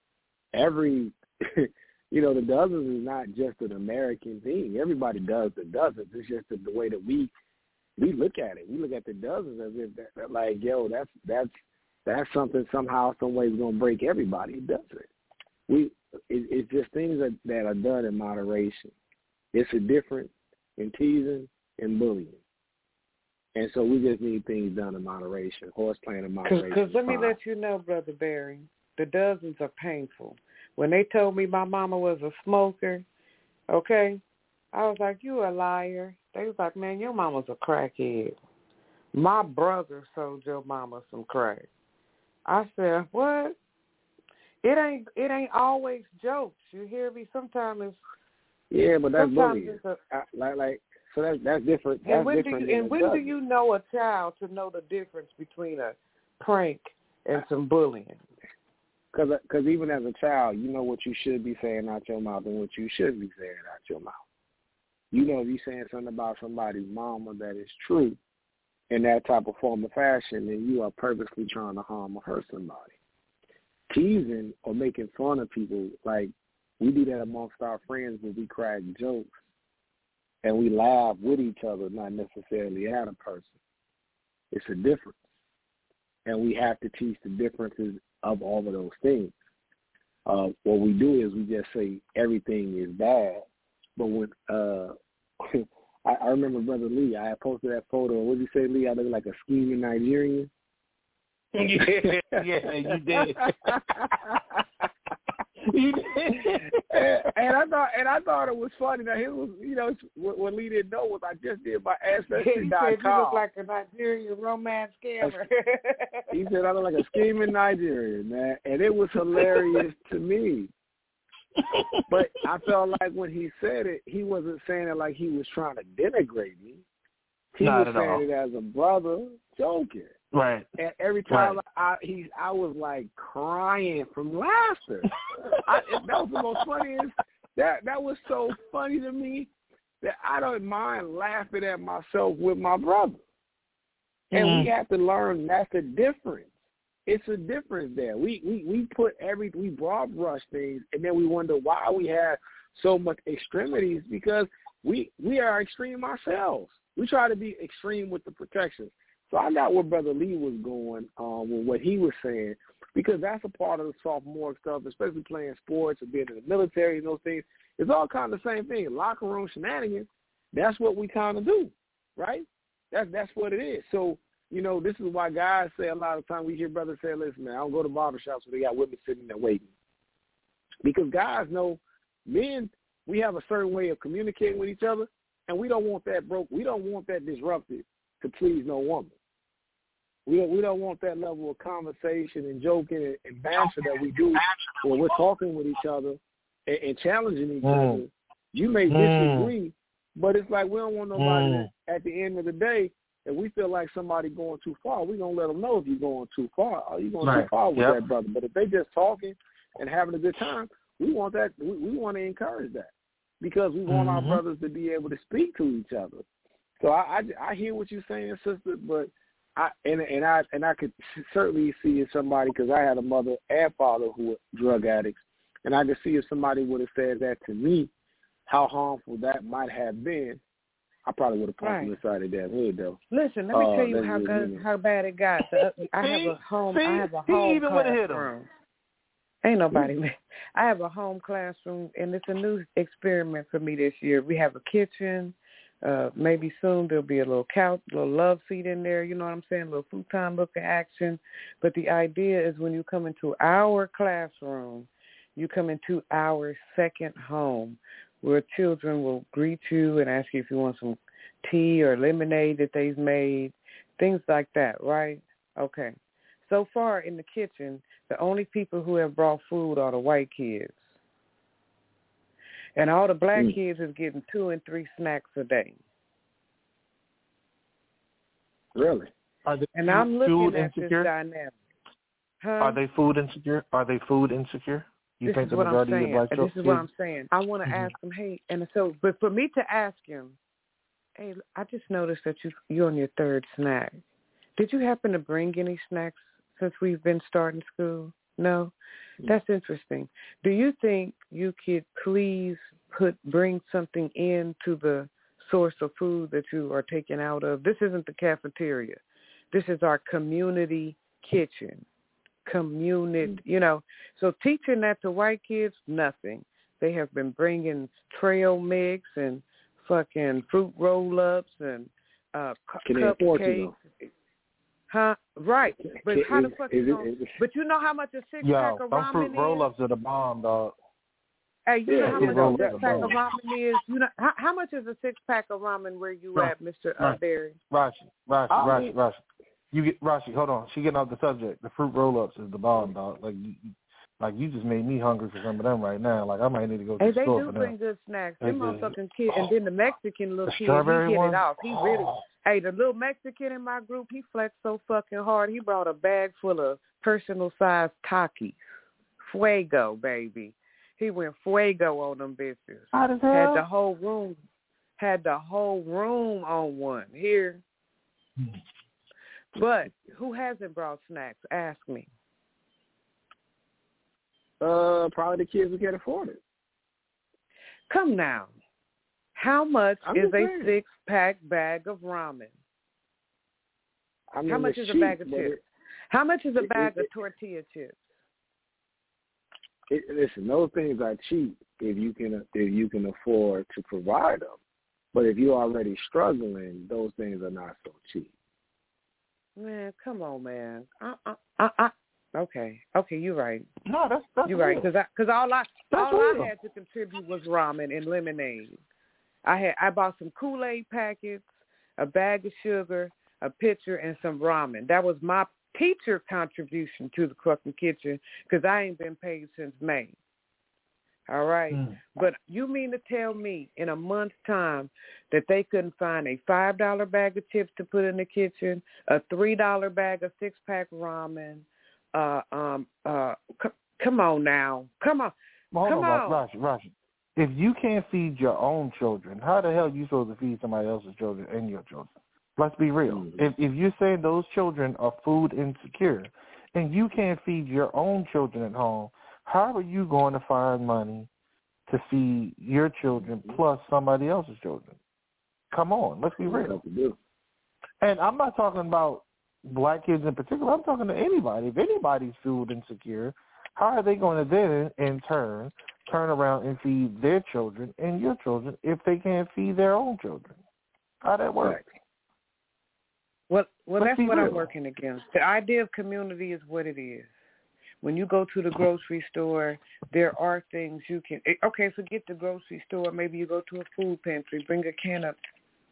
Every, you know, the dozens is not just an American thing. Everybody does the dozens. It's just the, the way that we we look at it. We look at the dozens as if that, that like, yo, that's that's that's something somehow, some way is gonna break everybody. It doesn't. We it, it's just things that, that are done in moderation. It's a difference in teasing and bullying. And so we just need things done in moderation, horse playing in moderation. Because let me let you know, Brother Barry, the dozens are painful. When they told me my mama was a smoker, okay, I was like, you a liar. They was like, man, your mama's a crackhead. My brother sold your mama some crack. I said, what? It ain't it ain't always jokes. You hear me? Sometimes it's yeah, but that's sometimes bullying. It's a, I, like like so that's that's different. That's and when different do you and when do you know a child to know the difference between a prank and some bullying? Because cause even as a child, you know what you should be saying out your mouth and what you shouldn't be saying out your mouth. You know if you're saying something about somebody's mama that is true in that type of form of fashion, then you are purposely trying to harm or hurt somebody. Teasing or making fun of people, like we do that amongst our friends when we crack jokes and we laugh with each other, not necessarily at a person. It's a difference. And we have to teach the differences of all of those things. Uh, what we do is we just say everything is bad. But when uh, I, I remember Brother Lee, I had posted that photo. What did you say, Lee? I look like a scheming Nigerian. yeah, yeah, you did. you did. and, and I thought, and I thought it was funny. Now, it was, you know, what, what Lee didn't know was I just did my ancestry dot com. He said you look like a Nigerian romance scammer. He said I look like a scheming Nigerian, man, and it was hilarious to me. But I felt like when he said it, he wasn't saying it like he was trying to denigrate me. He Not was at saying all. it as a brother joking. Right. And every time right. I he I was like crying from laughter. I, that was the most funniest. That that was so funny to me that I don't mind laughing at myself with my brother. And mm-hmm. we have to learn that's the difference. It's a difference there. We we we put every we broad brush things, and then we wonder why we have so much extremities because we we are extreme ourselves. We try to be extreme with the protection. So I got where Brother Lee was going um, with what he was saying, because that's a part of the sophomore stuff, especially playing sports and being in the military and those things. It's all kind of the same thing. Locker room shenanigans, that's what we kind of do, right? That's that's what it is. So, you know, this is why guys say a lot of times we hear brothers say, listen, man, I don't go to barbershops where they got women sitting there waiting. Because guys know men, we have a certain way of communicating with each other, and we don't want that broke. We don't want that disrupted to please no woman. We don't, we don't want that level of conversation and joking and, and banter that we do when we're talking with each other and, and challenging each mm. other. You may disagree, mm. but it's like we don't want nobody mm. that at the end of the day, if we feel like somebody going too far, we're going to let them know if you're going too far. Are you going right. too far with yep. that brother? But if they just talking and having a good time, we want that. We, we want to encourage that because we want mm-hmm. our brothers to be able to speak to each other. So I, I, I hear what you're saying, sister, but I and and I and I could certainly see if somebody, because I had a mother and father who were drug addicts, and I could see if somebody would have said that to me, how harmful that might have been. I probably would have punched him inside of that head, though. Listen, let me uh, tell you how good, how bad it got. The, I have a home. See, I have a he home even would have hit him. Ain't nobody. I have a home classroom, and it's a new experiment for me this year. We have a kitchen. Uh, maybe soon there'll be a little couch, a little love seat in there. You know what I'm saying? A little futon looking action. But the idea is when you come into our classroom, you come into our second home, where children will greet you and ask you if you want some tea or lemonade that they've made. things like that, right? Okay. So far in the kitchen, the only people who have brought food are the white kids. And all the black mm. kids is getting two and three snacks a day. Really? Are they and I'm looking at insecure? this dynamic. Huh? Are they food insecure? Are they food insecure? You this think is the what majority I'm of saying. black This kids? is what I'm saying. I want to mm-hmm. ask him, hey, and so, but for me to ask him, hey, I just noticed that you, you're on your third snack. Did you happen to bring any snacks since we've been starting school? No? That's interesting. Do you think you could please put bring something into the source of food that you are taking out of? This isn't the cafeteria. This is our community kitchen. Community, you know. So teaching that to white kids, nothing. They have been bringing trail mix and fucking fruit roll-ups and uh, cu- cupcakes. Huh? Right. But it, how it, the fuck it, you gonna, it, it, but you know how much a six Yo, pack of them ramen fruit is? roll-ups are the bomb, dog. Hey, you yeah, know how yeah, much a six pack bomb. of ramen is? You know how, how much is a six pack of ramen where you no. at, Mister Uh, Barry? Rashi, Rashi, I Rashi, mean, Rashi. You get Rashi. Hold on, she getting off the subject. The fruit roll-ups is the bomb, dog. Like you, like you just made me hungry for some of them right now. Like I might need to go to Hey, the they store do for bring them. good snacks. They Them do. motherfucking kids, and then the Mexican little The kid, strawberry he hit one? it off. He really, hey, the little Mexican in my group, he flexed so fucking hard. He brought a bag full of personal size Takis, Fuego, baby. He went Fuego on them bitches. How the hell? Had the whole room, had the whole room on one here. But who hasn't brought snacks? Ask me. Uh, probably the kids who can't afford it. Come now. How much I'm is just a saying. six-pack bag of ramen? I mean, How much it's is cheap, a bag of but chips? it, How much is a it, bag it, of tortilla chips? it, listen, those things are cheap if you can if you can afford to provide them. But if you're already struggling, those things are not so cheap. Man, come on, man. I, I, I, I, okay, okay, you're right. No, that's that's You're right, because because all I That's all real. I had to contribute was ramen and lemonade. I had I bought some Kool-Aid packets, a bag of sugar, a pitcher, and some ramen. That was my teacher contribution to the fucking kitchen because I ain't been paid since May. All right, Mm. but you mean to tell me in a month's time that they couldn't find a five dollar bag of chips to put in the kitchen, a three dollar bag of six pack ramen? Uh, um, uh, c- come on now, come on, Well, hold come on, on. Rashi, Rashi. If you can't feed your own children, how the hell are you supposed to feed somebody else's children and your children? Let's be real. Mm-hmm. If if you're saying those children are food insecure, and you can't feed your own children at home, how are you going to find money to feed your children plus somebody else's children? Come on, let's be real. And I'm not talking about black kids in particular. I'm talking to anybody. If anybody's food insecure, how are they going to then, in turn, turn around and feed their children and your children if they can't feed their own children? How that work? Well, well, Let's that's be what real. I'm working against. The idea of community is what it is. When you go to the grocery store, there are things you can. Okay, forget the grocery store. Maybe you go to a food pantry, bring a can of.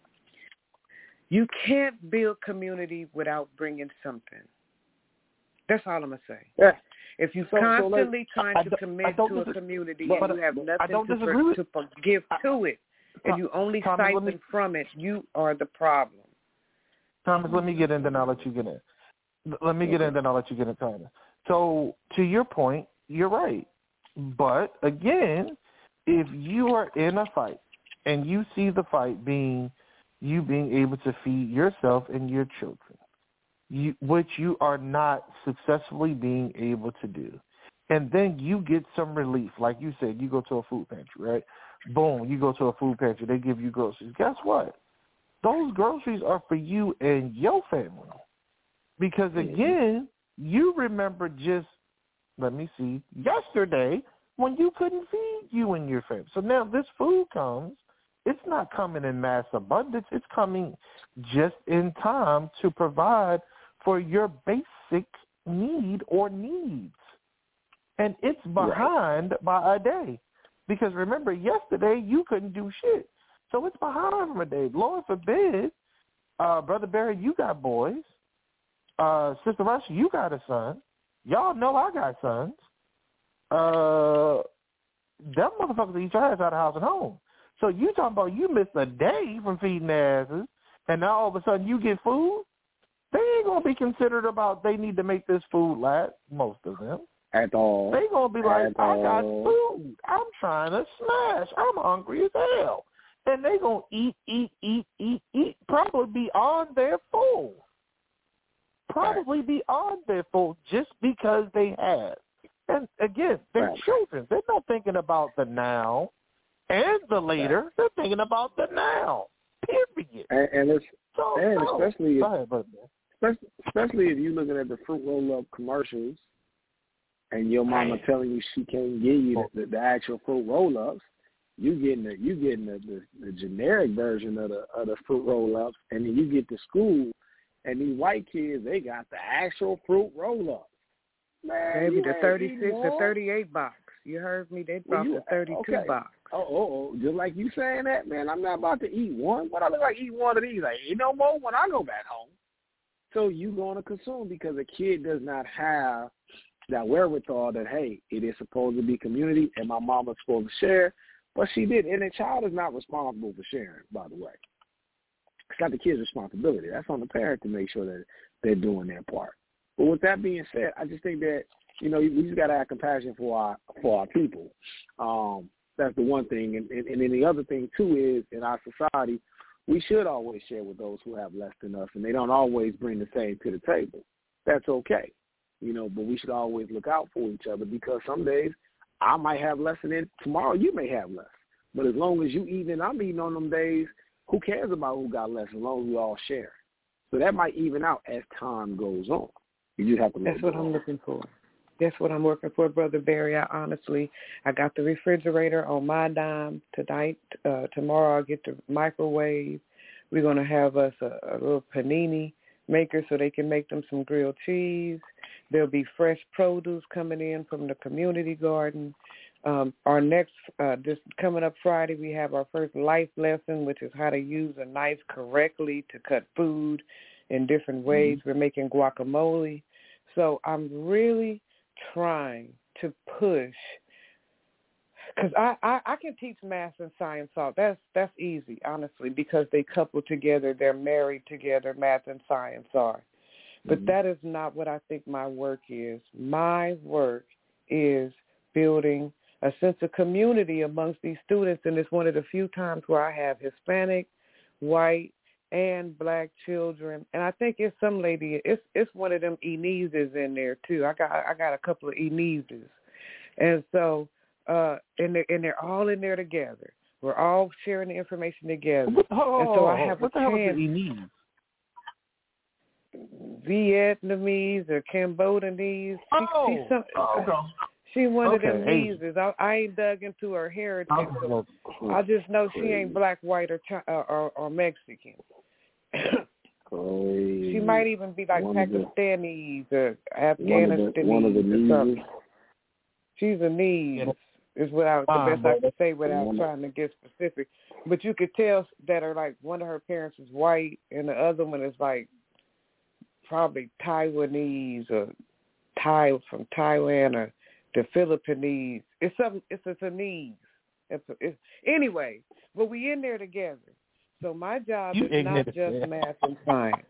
You can't build community without bringing something. That's all I'm gonna say. Yeah. If you're So- so constantly let's- trying I to don't- commit I don't to a dis- community but- and you have I nothing don't to, disagree with- to forgive to it, and you only Thomas, let siphon me- from it, you are the problem. Thomas, let me get in, then I'll let you get in. Let me get in, then I'll let you get in, Thomas. So, to your point, you're right. But, again, if you are in a fight and you see the fight being you being able to feed yourself and your children, you, which you are not successfully being able to do, and then you get some relief, like you said, you go to a food pantry, right? Boom, you go to a food pantry, they give you groceries. Guess what? Those groceries are for you and your family. Because, again, you remember just, let me see, yesterday when you couldn't feed you and your family. So now this food comes. It's not coming in mass abundance. It's coming just in time to provide for your basic need or needs. And it's behind right. by a day. Because, remember, yesterday you couldn't do shit. So it's behind from a day. Lord forbid Uh, Brother Barry, you got boys. Uh, Sister Russia, you got a son. Y'all know I got sons. Uh, them motherfuckers eat your ass out of house and home. So you talking about you missed a day from feeding their asses, and now all of a sudden you get food? They ain't going to be considered about they need to make this food last, most of them. At all. They going to be like, At I got all. food. I'm trying to smash. I'm hungry as hell. And they going to eat, eat, eat, eat, eat, probably beyond their full. Probably beyond their full just because they have. And, again, they're Right. children. They're not thinking about the now and the later. Right. They're thinking about the now, period. And, and, it's, so, and so, especially, if, ahead, especially, especially if you're looking at the fruit roll-up commercials and your mama Man. telling you she can't give you the, the, the actual fruit roll-ups, you getting the you getting the, the, the generic version of the of the fruit roll-ups, and then you get to school, and these white kids, they got the actual fruit roll-ups. Man, Maybe you the ain't thirty-six eating or more. thirty-eight box. You heard me. They Well, brought you, the thirty-two okay. box. Oh, oh, oh, just like you saying that, man, I'm not about to eat one. What I look like eat one of these? Like, ain't no more when I go back home. So you going to consume because a kid does not have that wherewithal that, hey, it is supposed to be community and my mama's supposed to share. But she did. And a child is not responsible for sharing, by the way. It's not the kid's responsibility. That's on the parent to make sure that they're doing their part. But with that being said, I just think that, you know, we just got to have compassion for our for our people. Um, that's the one thing. And, and, and then the other thing, too, is in our society, we should always share with those who have less than us, and they don't always bring the same to the table. That's okay. You know, but we should always look out for each other because some days I might have less and then tomorrow you may have less. But as long as you even, I'm eating on them days, who cares about who got less as long as we all share? So that might even out as time goes on. You just have to. That's what I'm looking for. That's what I'm working for, Brother Barry. I honestly, I got the refrigerator on my dime tonight. Uh, tomorrow I'll get the microwave. We're going to have us a, a little panini maker so they can make them some grilled cheese. There'll be fresh produce coming in from the community garden. Um, our next, uh, this coming up Friday, we have our first life lesson, which is how to use a knife correctly to cut food in different ways. Mm-hmm. We're making guacamole. So I'm really trying to push, because I, I, I can teach math and science all. That's that's easy, honestly, because they couple together. They're married together, math and science are. But mm-hmm. that is not what I think my work is. My work is building a sense of community amongst these students, and it's one of the few times where I have Hispanic, white, and black children, and I think it's some lady. It's it's one of them Inezes in there too. I got I got a couple of Inezes, and so uh, and they and they're all in there together. We're all sharing the information together, oh, and so I have what a the hell chance. is Inez? Vietnamese or Cambodianese. She, oh, she's some, oh, okay. She one okay. of them Neeses. I, I ain't dug into her heritage. So I just know she ain't black, white, or or, or, or Mexican. She might even be like one Pakistanis or Afghanistan. One of the, one of the She's a Nese, is what I, the best I can say without trying to get specific. But you could tell that are like one of her parents is white and the other one is like probably Taiwanese or Thai from Thailand or the Philippines. It's something. It's it's a Nese. It's, a, it's anyway. But we in there together. So my job you is not just man. math and science.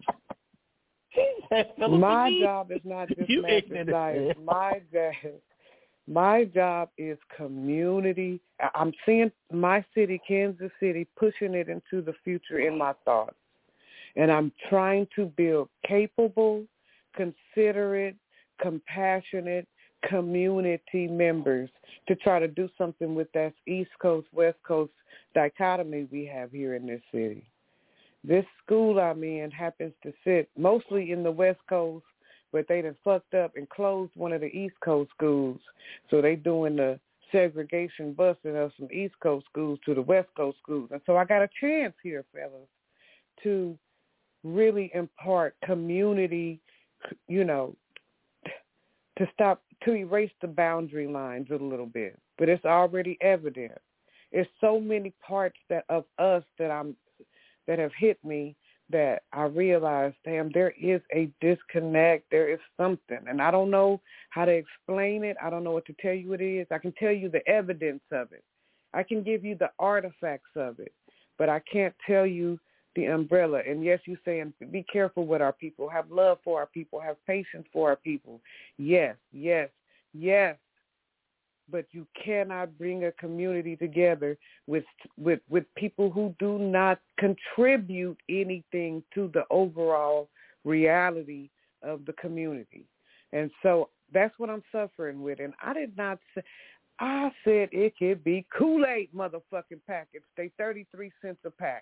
My job is not just you math and science. My job, my job is community. I'm seeing my city, Kansas City, pushing it into the future in my thoughts. And I'm trying to build capable, considerate, compassionate community members to try to do something with that East Coast, West Coast dichotomy we have here in this city. This school I'm in happens to sit mostly in the West Coast, but they done fucked up and closed one of the East Coast schools. So they doing the segregation busing of some East Coast schools to the West Coast schools. And so I got a chance here, fellas, to really impart community, you know, to stop, to erase the boundary lines a little bit. But it's already evident. It's so many parts that of us that I'm that have hit me that I realized, damn, there is a disconnect. There is something. And I don't know how to explain it. I don't know what to tell you it is. I can tell you the evidence of it. I can give you the artifacts of it. But I can't tell you the umbrella. And yes, you're saying be careful with our people. Have love for our people. Have patience for our people. Yes, yes, yes. But you cannot bring a community together with with with people who do not contribute anything to the overall reality of the community. And so that's what I'm suffering with. And I did not say, I said it could be Kool-Aid motherfucking packets. They thirty-three cents a pack.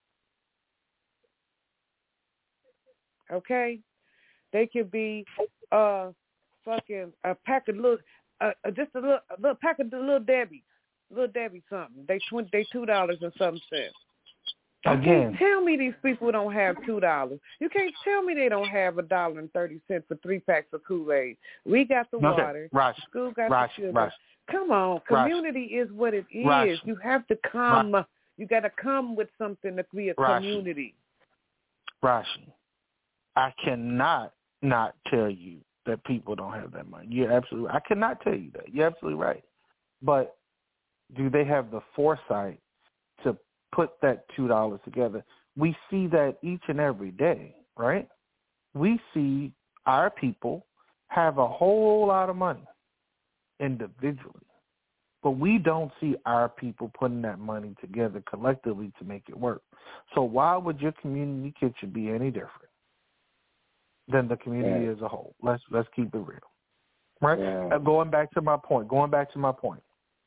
Okay? They could be uh fucking a pack of little Uh, just a little, a little pack of the little Debbie, little Debbie something. They twenty, they two dollars and something cents. You Again, can't tell me these people don't have two dollars. You can't tell me they don't have a dollar and thirty cents for three packs of Kool-Aid. We got the okay. water. Rash, School got Rash, the sugar. Rash. Come on, community Rash. Is what it is. Rash. You have to come. Rash. You got to come with something to be a Rash. community. Rashi, I cannot not tell you that people don't have that money. You're absolutely right. I cannot tell you that. You're absolutely right. But do they have the foresight to put that two dollars together? We see that each and every day, right? We see our people have a whole lot of money individually, but we don't see our people putting that money together collectively to make it work. So why would your community kitchen be any different than the community yeah. as a whole? Let's let's keep it real, right? Yeah. Uh, going back to my point, going back to my point,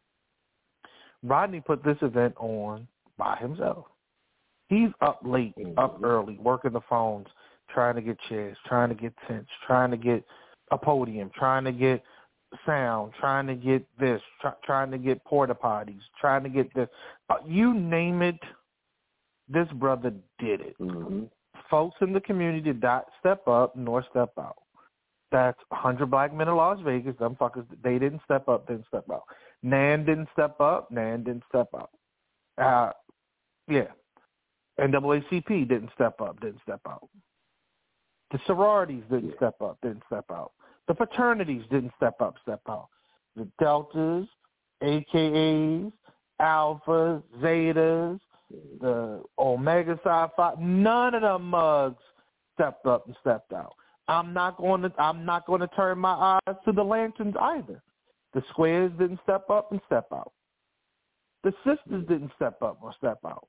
Rodney put this event on by himself. He's up late, mm-hmm. up early, working the phones, trying to get chairs, trying to get tents, trying to get a podium, trying to get sound, trying to get this, try, trying to get porta potties, trying to get this. Uh, you name it, this brother did it. Mm-hmm. Folks in the community did not step up nor step out. That's one hundred black men in Las Vegas. Them fuckers, they didn't step up, didn't step out. Nan didn't step up, Nan didn't step out. Uh, yeah. N double A C P didn't step up, didn't step out. The sororities didn't yeah. step up, didn't step out. The fraternities didn't step up, step out. The Deltas, A K As, Alphas, Zetas, the Omega Psi Phi, none of them mugs stepped up and stepped out. I'm not going to. I'm not going to turn my eyes to the lanterns either. The squares didn't step up and step out. The sisters didn't step up or step out.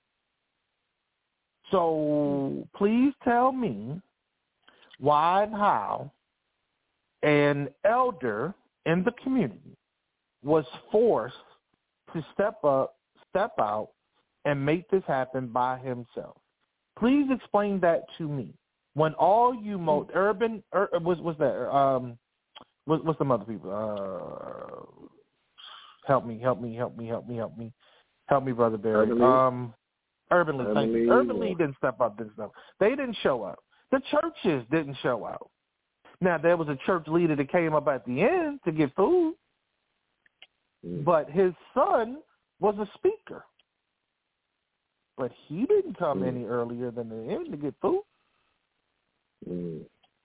So please tell me why and how an elder in the community was forced to step up, step out, and make this happen by himself. Please explain that to me. When all you mo- urban ur- was was that um what, what's the other people? Uh, help me, help me, help me, help me, help me, help me, brother Barry. Urban um, Urban League. Urban League, Urban yeah. League didn't step up. Didn't step. They didn't show up. The churches didn't show out. Now there was a church leader that came up at the end to get food, mm. but his son was a speaker. But he didn't come mm. any earlier than the end to get food. Mm.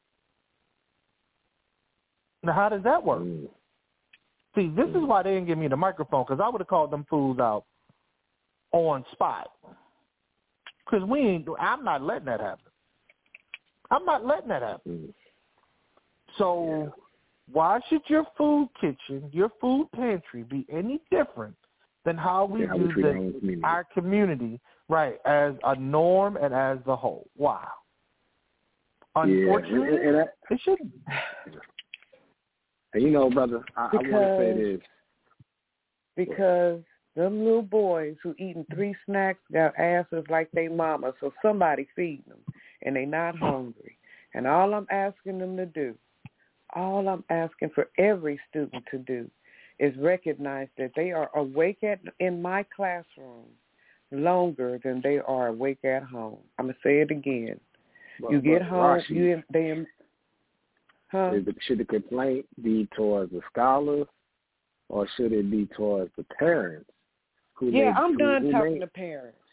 Now, how does that work? Mm. See, this mm. is why they didn't give me the microphone, because I would have called them fools out on spot. Because we ain't. I'm not letting that happen. I'm not letting that happen. Mm. So yeah. why should your food kitchen, your food pantry, be any different than how we yeah, do we the, our, community. our community, right, as a norm and as the whole? Why? Unfortunately, yeah. and, and that, it shouldn't. And you know, brother, I, I want to say this. Because them little boys who eating three snacks got asses like they mama, so somebody feeding them, and they not hungry. And all I'm asking them to do, all I'm asking for every student to do, is recognize that they are awake at, in my classroom longer than they are awake at home. I'm going to say it again. But, you get but home, Rashi, you they, huh? should the complaint be towards the scholars, or should it be towards the parents? Who yeah, may, I'm who, done who talking may, to parents.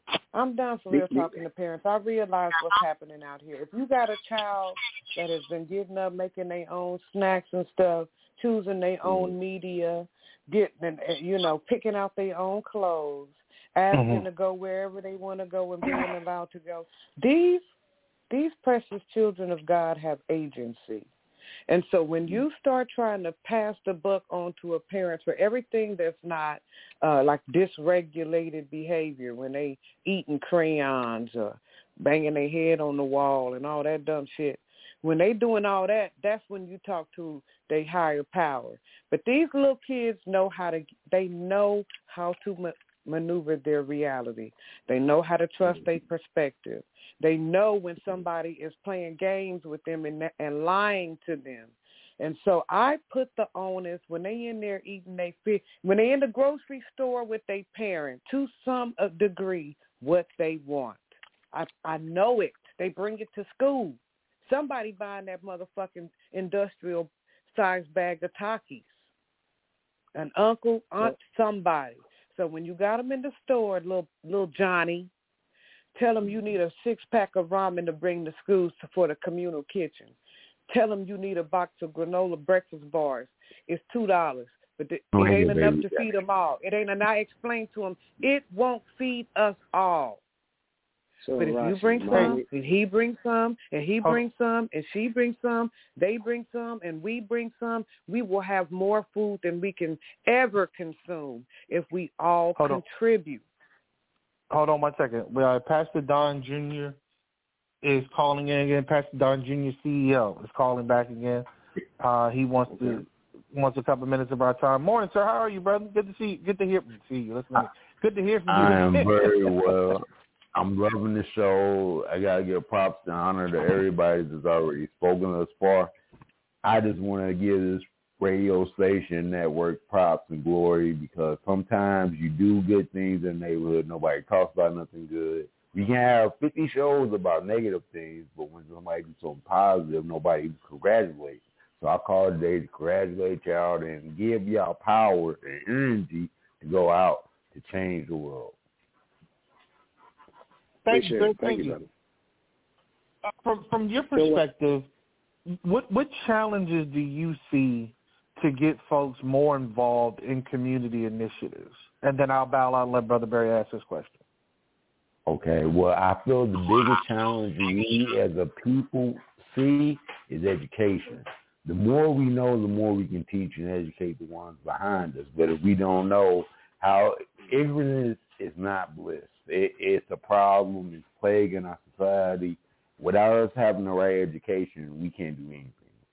I'm done for real talking to parents. I realize what's happening out here. If you got a child that has been getting up, making their own snacks and stuff, choosing their own media, getting, you know, picking out their own clothes, asking mm-hmm. to go wherever they want to go and being allowed to go, these these precious children of God have agency. And so when you start trying to pass the buck on to a parent for everything that's not uh, like dysregulated behavior, when they eating crayons or banging their head on the wall and all that dumb shit, when they doing all that, that's when you talk to their higher power. But these little kids know how to, they know how to ma- maneuver their reality. They know how to trust their perspective. They know when somebody is playing games with them and, and lying to them. And so I put the onus when they in there eating their fish, when they in the grocery store with their parent, to some degree, what they want. I I know it. They bring it to school. Somebody buying that motherfucking industrial size bag of Takis. An uncle, aunt, somebody. So when you got them in the store, little little Johnny, tell them you need a six-pack of ramen to bring to schools for the communal kitchen. Tell them you need a box of granola breakfast bars. It's two dollars. But the, it ain't enough to feed them all. It ain't enough. I explained to them, it won't feed us all. So but if Rashi, you bring some, and he brings some, and he brings some, and she brings some, they bring some, and we bring some, we will have more food than we can ever consume if we all Hold contribute. On. Hold on one second. Uh, Pastor Don Junior is calling in again. Pastor Don Junior, C E O, is calling back again. Uh, he wants okay. to wants a couple minutes of our time. Morning, sir. How are you, brother? Good to see you. Good to hear see you. Listen to me. Good to hear from you. I am very well. I'm loving the show. I gotta give props and honor to everybody that's already spoken thus far. I just want to give this radio station network props and glory because sometimes you do good things in the neighborhood. Nobody talks about nothing good. You can have fifty shows about negative things, but when somebody does something positive, nobody congratulates. So I call today to congratulate y'all and give y'all power and energy to go out to change the world. Thank you, sir. Thank you. Uh, from from your perspective, what what challenges do you see to get folks more involved in community initiatives? And then I'll bow out and let Brother Barry ask this question. Okay. Well, I feel the biggest challenge we as a people see is education. The more we know, the more we can teach and educate the ones behind us. But if we don't know how, ignorance is not bliss. It, it's a problem. It's plaguing our society. Without us having the right education, we can't do anything.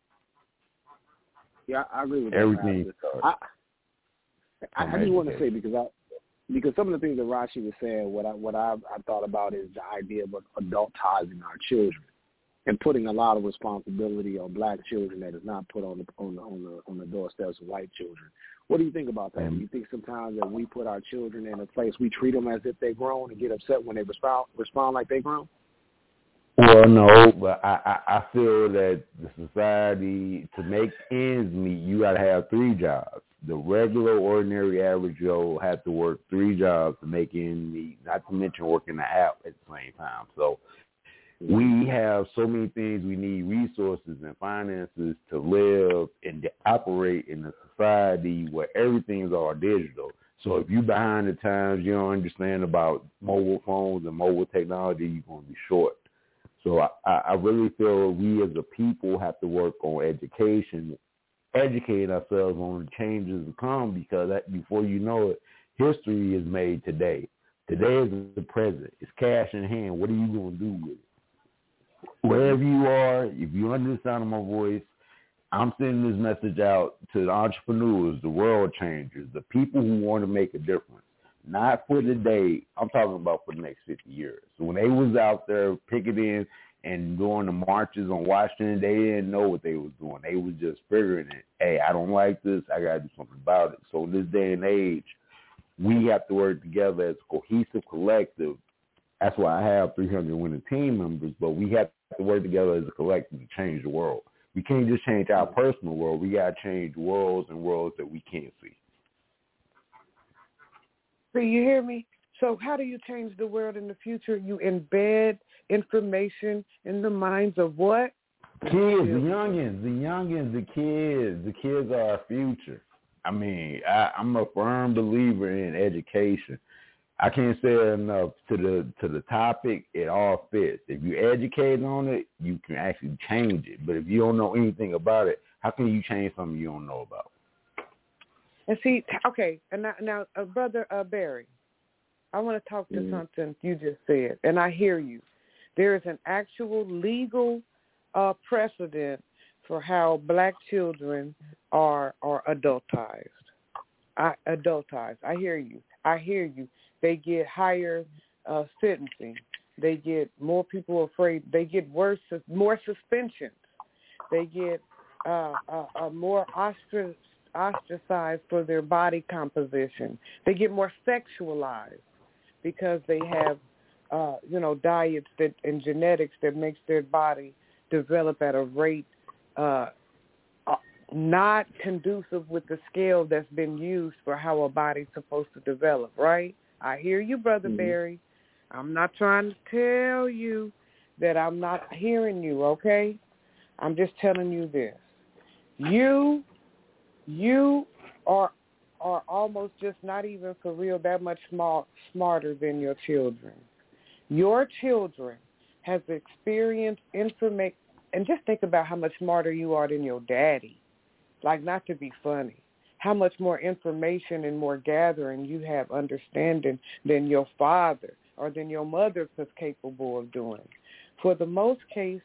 Yeah, I agree with everything. that. I, I, I just want to say because I because some of the things that Rashi was saying, what I what I, I thought about is the idea of adultizing our children and putting a lot of responsibility on black children that is not put on the on the on the on the doorsteps of white children. What do you think about that? Do you think sometimes that we put our children in a place, we treat them as if they're grown and get upset when they respond respond like they're grown? Well, no, but I, I, I feel that the society, to make ends meet, you got to have three jobs. The regular, ordinary, average Joe have to work three jobs to make ends meet, not to mention working the app at the same time. So we have so many things. We need resources and finances to live and to operate in a society where everything is all digital. So if you're behind the times, you don't understand about mobile phones and mobile technology, you're going to be short. So I, I really feel we as a people have to work on education, educate ourselves on the changes to come, because that, before you know it, history is made today. Today is the present. It's cash in hand. What are you going to do with it? Wherever you are, if you understand my voice, I'm sending this message out to the entrepreneurs, the world changers, the people who want to make a difference. Not for today. I'm talking about for the next fifty years. So when they was out there picketing and doing the marches on Washington, they didn't know what they was doing. They was just figuring it. Hey, I don't like this. I got to do something about it. So in this day and age, we have to work together as a cohesive collective. That's why I have three hundred winning team members, but we have to work together as a collective to change the world. We can't just change our personal world. We got to change worlds and worlds that we can't see. So you hear me? So how do you change the world in the future? You embed information in the minds of what? Kids, the youngins, the youngins, the kids. The kids are our future. I mean, I, I'm a firm believer in education. I can't say it enough. To the to the topic, it all fits. If you educate on it, you can actually change it. But if you don't know anything about it, how can you change something you don't know about? And see, okay, and now, now uh, Brother uh, Barry, I want to talk to mm-hmm. something you just said, and I hear you. There is an actual legal uh, precedent for how black children are are adultized. I, adultized. I hear you. I hear you. They get higher uh, sentencing. They get more people afraid. They get worse, more suspensions. They get uh, uh, uh, more ostracized. ostracized for their body composition. They get more sexualized because they have, uh, you know, diets that and genetics that makes their body develop at a rate uh, not conducive with the scale that's been used for how a body's supposed to develop, right? I hear you, Brother mm-hmm. Barry. I'm not trying to tell you that I'm not hearing you, okay? I'm just telling you this. You... You are are almost just not even for real that much small, smarter than your children. Your children have experienced information, and just think about how much smarter you are than your daddy. Like, not to be funny, how much more information and more gathering you have understanding than your father or than your mother was capable of doing. For the most case,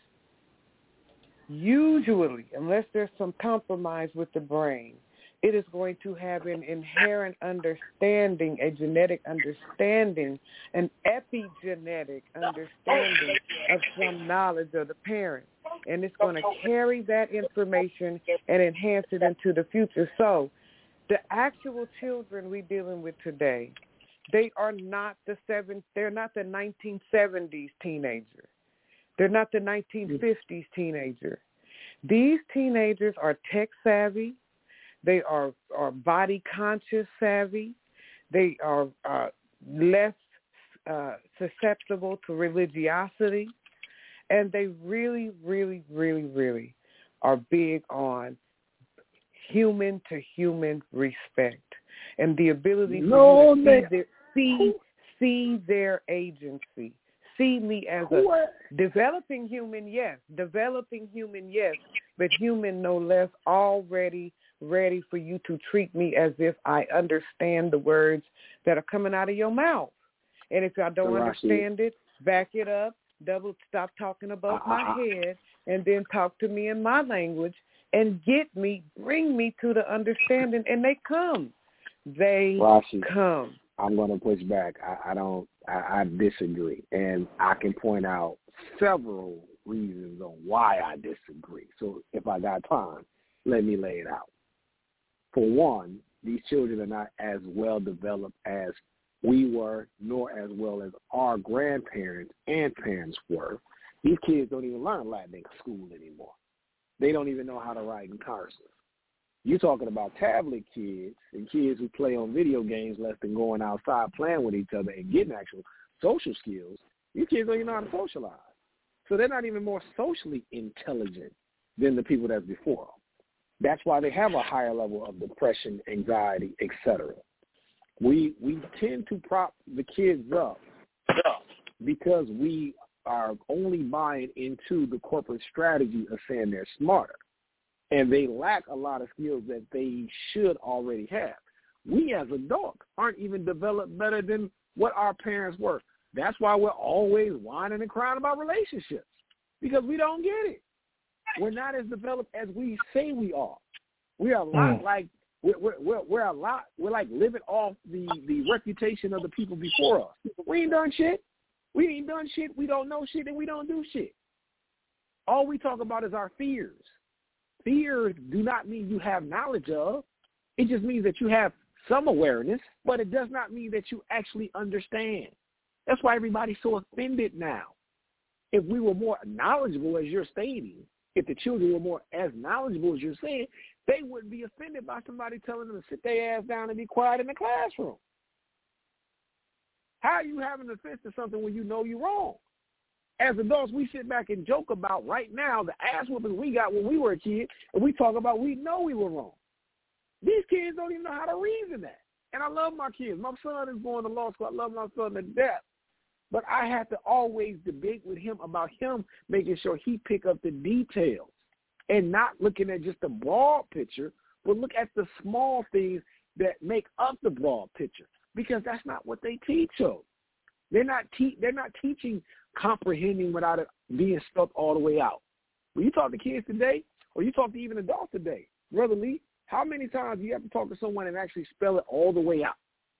usually, unless there's some compromise with the brain, it is going to have an inherent understanding, a genetic understanding, an epigenetic understanding of some knowledge of the parent. And it's going to carry that information and enhance it into the future. So the actual children we're dealing with today, they are not the seven, they're not the nineteen seventies teenager. They're not the nineteen fifties teenager. These teenagers are tech savvy. They are, are body conscious savvy. They are uh, less uh, susceptible to religiosity. And they really, really, really, really are big on human-to-human respect and the ability no, to see their, see, see their agency. See me as a developing human, yes. Developing human, yes. But human, no less, already ready for you to treat me as if I understand the words that are coming out of your mouth. And if I don't understand it, back it up, double stop talking above my head, and then talk to me in my language and get me, bring me to the understanding. And they come. They Rashi, come. I'm going to push back. I, I don't, I, I disagree. And I can point out several reasons on why I disagree. So if I got time, let me lay it out. For one, these children are not as well developed as we were, nor as well as our grandparents and parents were. These kids don't even learn Latin in school anymore. They don't even know how to write in cursive. You're talking about tablet kids and kids who play on video games less than going outside playing with each other and getting actual social skills. These kids don't even know how to socialize. So they're not even more socially intelligent than the people that's before them. That's why they have a higher level of depression, anxiety, et cetera. We we tend to prop the kids up because we are only buying into the corporate strategy of saying they're smarter. And they lack a lot of skills that they should already have. We as adults aren't even developed better than what our parents were. That's why we're always whining and crying about relationships, because we don't get it. We're not as developed as we say we are. We are a lot mm. like we're, we're we're a lot. We're like living off the, the reputation of the people before us. We ain't done shit. We ain't done shit. We don't know shit, and we don't do shit. All we talk about is our fears. Fears do not mean you have knowledge of. It just means that you have some awareness, but it does not mean that you actually understand. That's why everybody's so offended now. If we were more knowledgeable, as you're stating, if the children were more as knowledgeable as you're saying, they wouldn't be offended by somebody telling them to sit their ass down and be quiet in the classroom. How are you having a defense to something when you know you're wrong? As adults, we sit back and joke about right now the ass whoopings we got when we were a kid, and we talk about we know we were wrong. These kids don't even know how to reason that. And I love my kids. My son is going to law school. I love my son to death. But I have to always debate with him about him making sure he pick up the details and not looking at just the broad picture, but look at the small things that make up the broad picture, because that's not what they teach us. They're not te- they're not teaching comprehending without it being stuck all the way out. When you talk to kids today, or you talk to even adults today, Brother Lee, how many times do you have to talk to someone and actually spell it all the way out?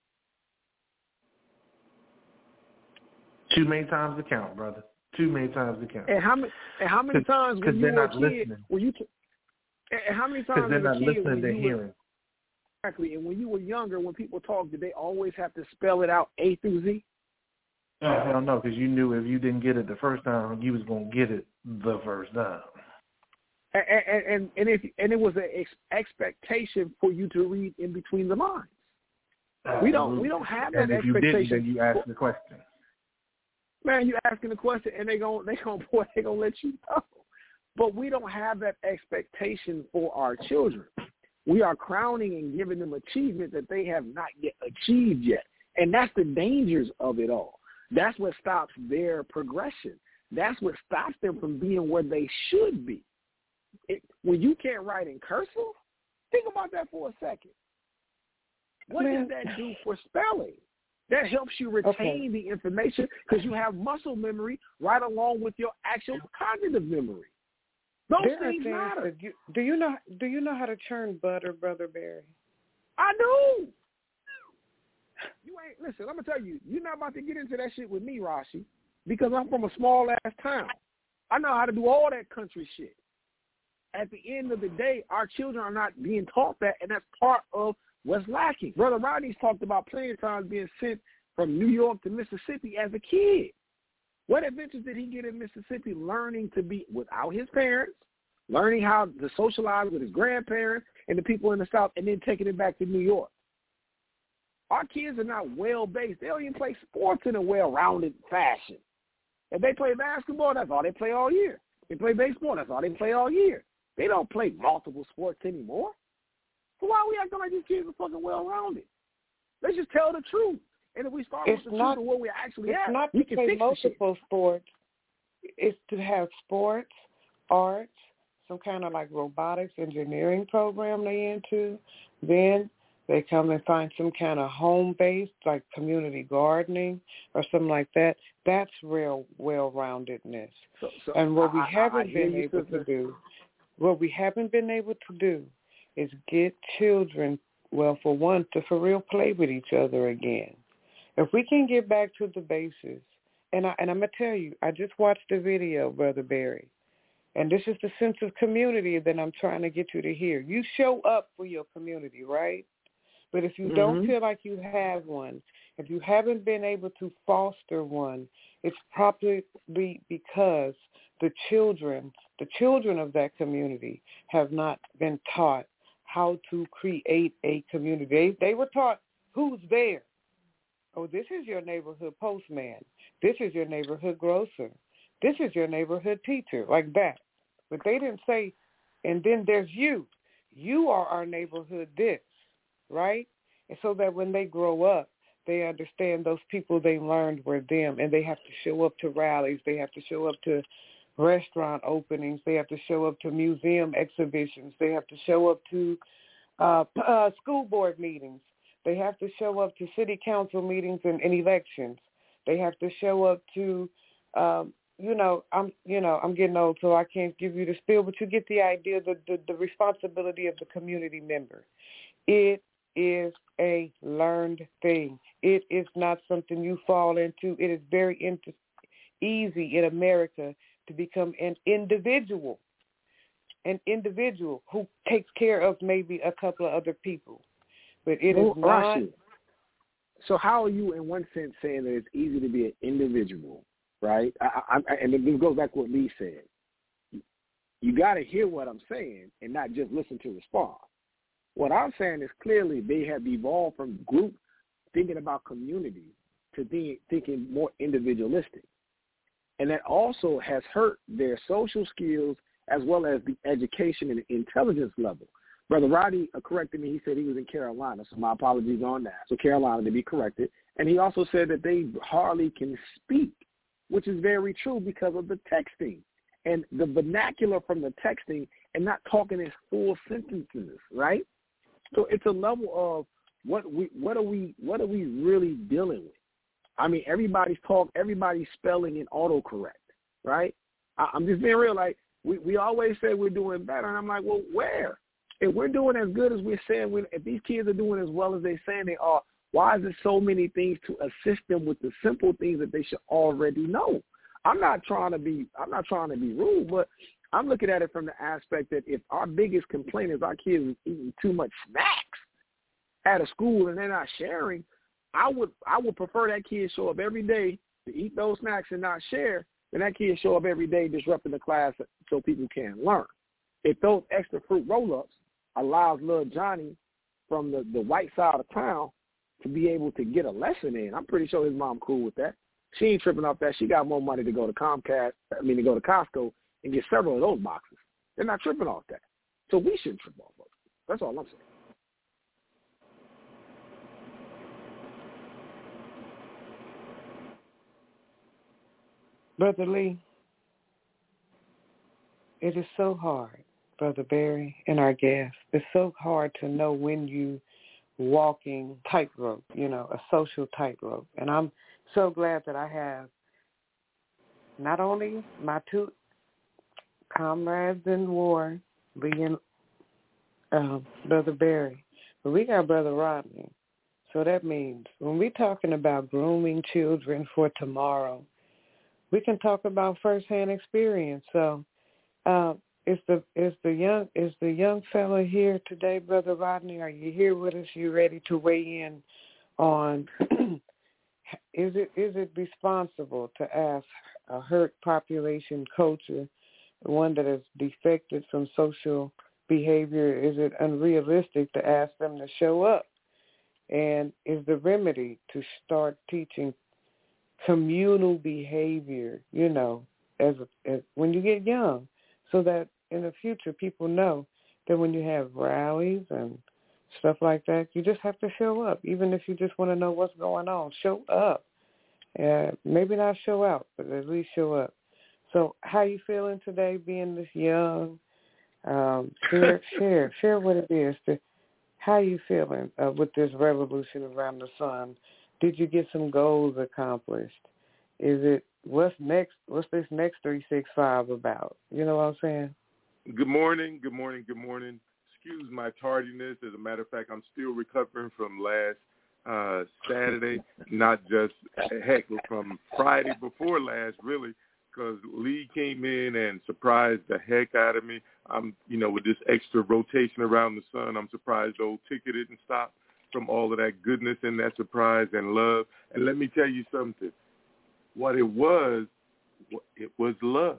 Too many times to count, brother. Too many times to count. And how many? And how many times when you were a kid? Listening. When you t- and how many times they're as not a kid listening, when they're you hearing. were, exactly? And when you were younger, when people talk, did they always have to spell it out A through Z? Oh, hell no, because you knew if you didn't get it the first time, you was gonna get it the first time. And and and, and if and it was an ex- expectation for you to read in between the lines. Uh, we don't we don't have that and if expectation. You didn't, then you ask the question. Man, you asking the question, and they gon' they gon' boy, they gonna let you know. But we don't have that expectation for our children. We are crowning and giving them achievement that they have not yet achieved yet, and that's the dangers of it all. That's what stops their progression. That's what stops them from being where they should be. It, when you can't write in cursive, think about that for a second. What Man. does that do for spelling? That helps you retain okay. the information because you have muscle memory right along with your actual cognitive memory. Those there things are matter. That you, do you know? Do you know how to churn butter, Brother Barry? I do. You ain't listen. I'm gonna tell you. You're not about to get into that shit with me, Rashi, because I'm from a small ass town. I know how to do all that country shit. At the end of the day, our children are not being taught that, and that's part of what's lacking. Brother Rodney's talked about plenty of times being sent from New York to Mississippi as a kid. What adventures did he get in Mississippi learning to be without his parents, learning how to socialize with his grandparents and the people in the South, and then taking it back to New York? Our kids are not well-based. They don't even play sports in a well-rounded fashion. If they play basketball, that's all they play all year. They play baseball, that's all they play all year. They don't play multiple sports anymore. So why are we acting like these kids are fucking well-rounded? Let's just tell the truth. And if we start It's with the not, truth of where we're actually it's at, not we to can play fix multiple sports. It's to have sports, arts, some kind of like robotics engineering program they into. Then they come and find some kind of home-based, like community gardening or something like that. That's real well-roundedness. So, so and what we I, haven't I, I been you, able sister. to do, what we haven't been able to do is get children, well, for one, to for real play with each other again. If we can get back to the basis, and, I, and I'm going to tell you, I just watched the video, Brother Barry, and this is the sense of community that I'm trying to get you to hear. You show up for your community, right? But if you mm-hmm. don't feel like you have one, if you haven't been able to foster one, it's probably because the children, the children of that community have not been taught how to create a community. They, they were taught who's there. Oh, this is your neighborhood postman. This is your neighborhood grocer. This is your neighborhood teacher, like that. But they didn't say, and then there's you. You are our neighborhood this, right? And so that when they grow up, they understand those people they learned were them, and they have to show up to rallies. They have to show up to restaurant openings. They have to show up to museum exhibitions. They have to show up to uh, uh, school board meetings. They have to show up to city council meetings and, and elections. They have to show up to, um, you know, I'm, you know, I'm getting old, so I can't give you the spiel, but you get the idea, the, the, the responsibility of the community member. It is a learned thing. It is not something you fall into. It is very inter- easy in America to become an individual, an individual who takes care of maybe a couple of other people. But it well, is not. Rashi, so how are you, in one sense, saying that it's easy to be an individual, right? I, I, and this goes back to what Lee said. You got to hear what I'm saying and not just listen to respond. What I'm saying is clearly they have evolved from group thinking about community to being, thinking more individualistic. And that also has hurt their social skills as well as the education and intelligence level. Brother Roddy corrected me. He said he was in Carolina, so my apologies on that. So Carolina, to be corrected. And he also said that they hardly can speak, which is very true because of the texting and the vernacular from the texting and not talking in full sentences, right? So it's a level of what we what are we what are we really dealing with? I mean, everybody's talk, everybody's spelling in autocorrect, right? I, I'm just being real. Like we, we always say we're doing better, and I'm like, well, where? If we're doing as good as we're saying, we, if these kids are doing as well as they're saying they are, why is there so many things to assist them with the simple things that they should already know? I'm not trying to be I'm not trying to be rude, but I'm looking at it from the aspect that if our biggest complaint is our kids is eating too much snacks at a school and they're not sharing, I would I would prefer that kid show up every day to eat those snacks and not share than that kid show up every day disrupting the class so people can't learn. If those extra fruit roll-ups allows little Johnny from the, the white side of town to be able to get a lesson in, I'm pretty sure his mom cool with that. She ain't tripping off that. She got more money to go to Comcast, I mean to go to Costco and get several of those boxes. They're not tripping off that. So we shouldn't trip off of it. That's all I'm saying. Brother Lee, it is so hard, Brother Barry and our guests. It's so hard to know when you walking tightrope, you know, a social tightrope. And I'm so glad that I have not only my two comrades in war, Lee and uh, Brother Barry, but we got Brother Rodney. So that means when we're talking about grooming children for tomorrow, we can talk about firsthand experience. So uh, is the is the young is the young fella here today, Brother Rodney? Are you here with us? You ready to weigh in on is it is it responsible to ask a hurt population culture, one that is defected from social behavior? Is it unrealistic to ask them to show up? And is the remedy to start teaching communal behavior, you know, as, as when you get young, so that in the future people know that when you have rallies and stuff like that, you just have to show up, even if you just want to know what's going on. Show up. Uh, maybe not show out, but at least show up. So how you feeling today being this young? Um, share, share, share what it is. To, how you feeling uh, with this revolution around the sun? Did you get some goals accomplished? Is it, what's next, what's this next three sixty-five about? You know what I'm saying? Good morning, good morning, good morning. Excuse my tardiness. As a matter of fact, I'm still recovering from last uh, Saturday, not just, heck, from Friday before last, really, because Lee came in and surprised the heck out of me. I'm, you know, with this extra rotation around the sun, I'm surprised the old ticket didn't stop from all of that goodness and that surprise and love. And let me tell you something. What it was, it was love,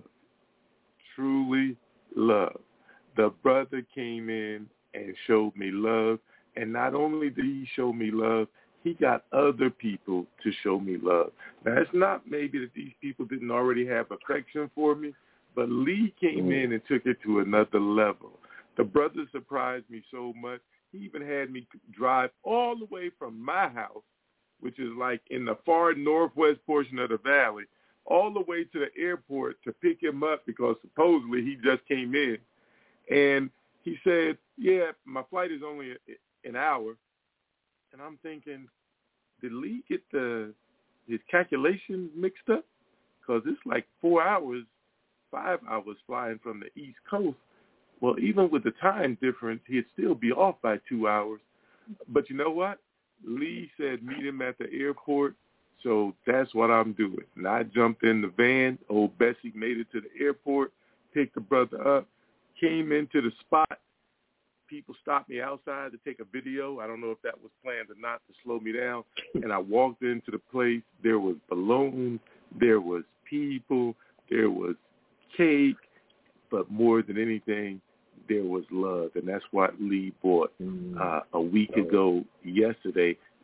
truly love. The brother came in and showed me love. And not only did he show me love, he got other people to show me love. Now, it's not maybe that these people didn't already have affection for me, but Lee came in and took it to another level. The brother surprised me so much. He even had me drive all the way from my house, which is like in the far northwest portion of the valley, all the way to the airport to pick him up because supposedly he just came in. And he said, yeah, my flight is only an hour. And I'm thinking, did Lee get the his calculations mixed up? Because it's like four hours, five hours flying from the East Coast. Well, even with the time difference, he'd still be off by two hours. But you know what? Lee said meet him at the airport, so that's what I'm doing. And I jumped in the van. Old Bessie made it to the airport, picked the brother up, came into the spot. People stopped me outside to take a video. I don't know if that was planned or not to slow me down. And I walked into the place. There was balloons. There was people. There was cake. But more than anything, there was love. And that's what Lee bought uh, a week ago yesterday.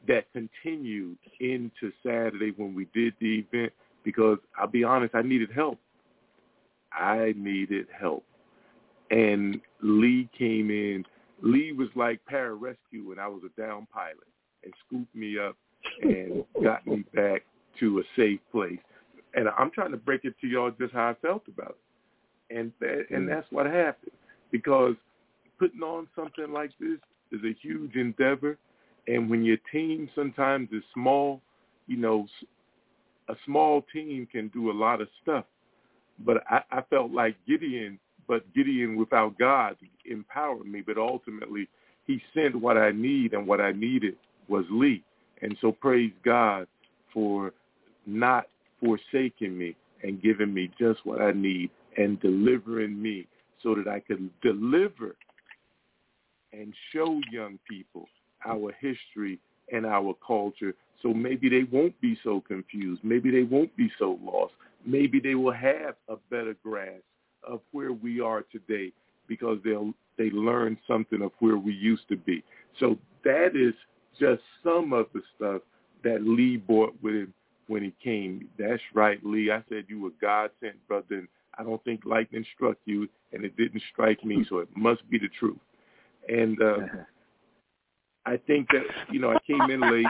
that continued into Saturday when we did the event, because I'll be honest, I needed help. I needed help. And Lee came in. Lee was like pararescue when I was a down pilot and scooped me up and got me back to a safe place. And I'm trying to break it to y'all just how I felt about it. And that, and that's what happened, because putting on something like this is a huge endeavor. And when your team sometimes is small, you know, a small team can do a lot of stuff. But I, I felt like Gideon, but Gideon without God empowered me. But ultimately, he sent what I need, and what I needed was Lee. And so praise God for not forsaking me and giving me just what I need and delivering me so that I could deliver and show young people our history and our culture, so maybe they won't be so confused. Maybe they won't be so lost. Maybe they will have a better grasp of where we are today, because they'll they learn something of where we used to be. So that is just some of the stuff that Lee brought with him when he came. That's right, Lee. I said you were God-sent, brother, and I don't think lightning struck you, and it didn't strike me, so it must be the truth. And uh, I think that, you know, I came in late,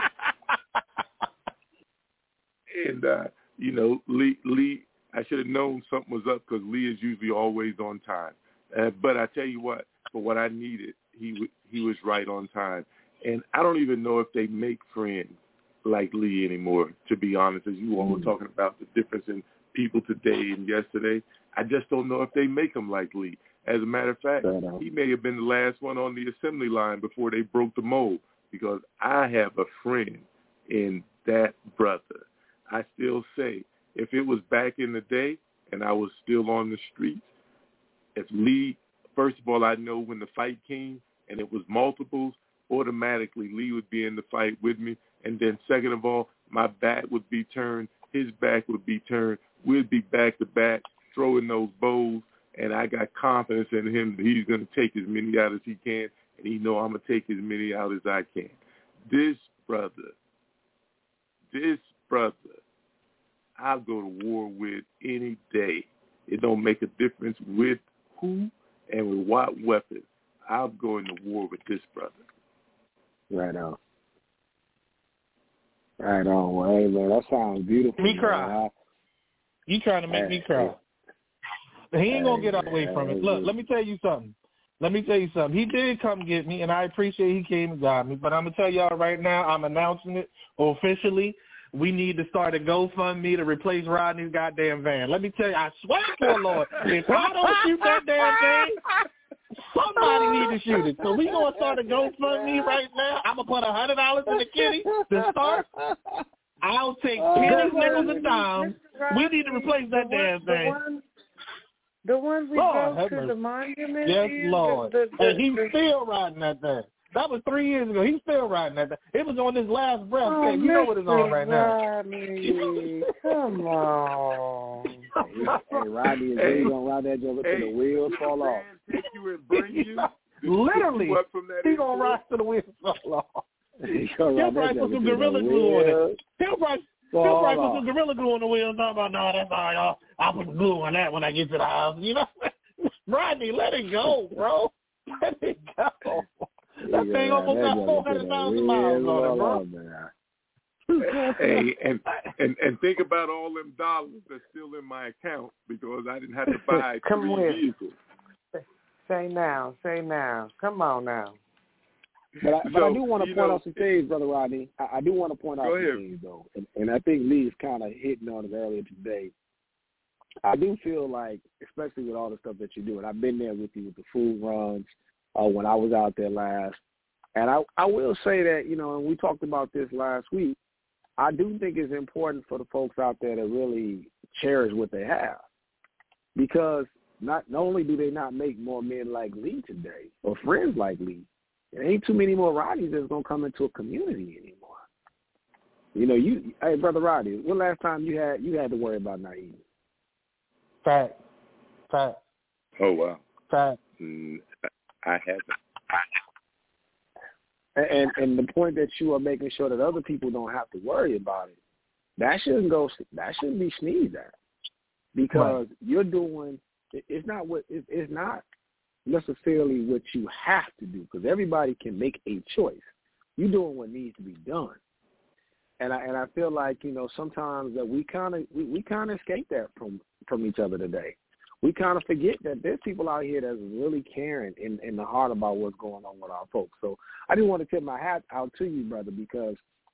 and, uh, you know, Lee, Lee, I should have known something was up, because Lee is usually always on time. Uh, but I tell you what, for what I needed, he w- he was right on time. And I don't even know if they make friends like Lee anymore, to be honest, as you all were talking about the difference in people today and yesterday. I just don't know if they make them like Lee. As a matter of fact, he may have been the last one on the assembly line before they broke the mold, because I have a friend in that brother. I still say, if it was back in the day and I was still on the streets, if Lee, first of all, I know when the fight came and it was multiples, automatically Lee would be in the fight with me. And then second of all, my back would be turned, his back would be turned. We'd be back to back, throwing those bows. And I got confidence in him that he's going to take as many out as he can, and he know I'm going to take as many out as I can. This brother, this brother, I'll go to war with any day. It don't make a difference with who and with what weapon. I'll go into war with this brother. Right on. Right on. Well, hey, man, that sounds beautiful. Me cry. Man. You trying to make hey, me cry. He ain't going to get away from it. Look, let me tell you something. Let me tell you something. He did come get me, and I appreciate he came and got me. But I'm going to tell y'all right now, I'm announcing it officially. We need to start a GoFundMe to replace Rodney's goddamn van. Let me tell you, I swear to the Lord, if I don't shoot that damn thing, somebody need to shoot it. So we going to start a GoFundMe right now. I'm going to put one hundred dollars in the kitty to start. I'll take pennies, nickels, and dimes. We need to replace that damn thing. The one we Lord, drove to mercy. the monument? Yes, is Lord. The, the, and he's the, still riding that thing. That was three years ago. He's still riding that thing. It was on his last breath. Oh, you know what it's on right now. Rodney, come on. Hey, Rodney, is hey, he going to ride that joke hey, until the wheels fall off? Take you and bring you. Literally. He's he going to ride till the wheels fall off. He'll probably put some Gorilla Glue on it. He'll probably, he'll probably put some Gorilla Glue on the wheels. Talking about, no, that's all right. I'll, I'll put glue on that when I get to the house. You know? Rodney, let it go, bro. Let it go. That yeah, thing almost got four hundred thousand miles on it, bro. Hey, and, and and think about all them dollars that's still in my account, because I didn't have to buy Come three with. vehicles. Say now, say now. Come on now. But I, so, but I do want to point know, out some things, Brother Rodney. I, I do want to point out some ahead. things, though. And, and I think Lee's kind of hitting on it earlier today. I do feel like, especially with all the stuff that you do, and I've been there with you with the food runs uh, when I was out there last. And I, I will say that, you know, and we talked about this last week, I do think it's important for the folks out there to really cherish what they have. Because not, not only do they not make more men like Lee today, or friends like Lee, there ain't too many more Rodneys that's going to come into a community anymore. You know, you, hey, Brother Rodney, when last time you had you had to worry about not eating? Fact. Fact. Oh, wow. Fact. Mm, I haven't. And and the point that you are making sure that other people don't have to worry about it, that shouldn't go. That shouldn't be sneezed at, because right. you're doing. It's not what. It's not necessarily what you have to do, because everybody can make a choice. You're doing what needs to be done, and I and I feel like, you know, sometimes that we kind of we, we kind of escape that from from each other today. We kind of forget that there's people out here that's really caring in, in the heart about what's going on with our folks. So I just want to tip my hat out to you, brother, because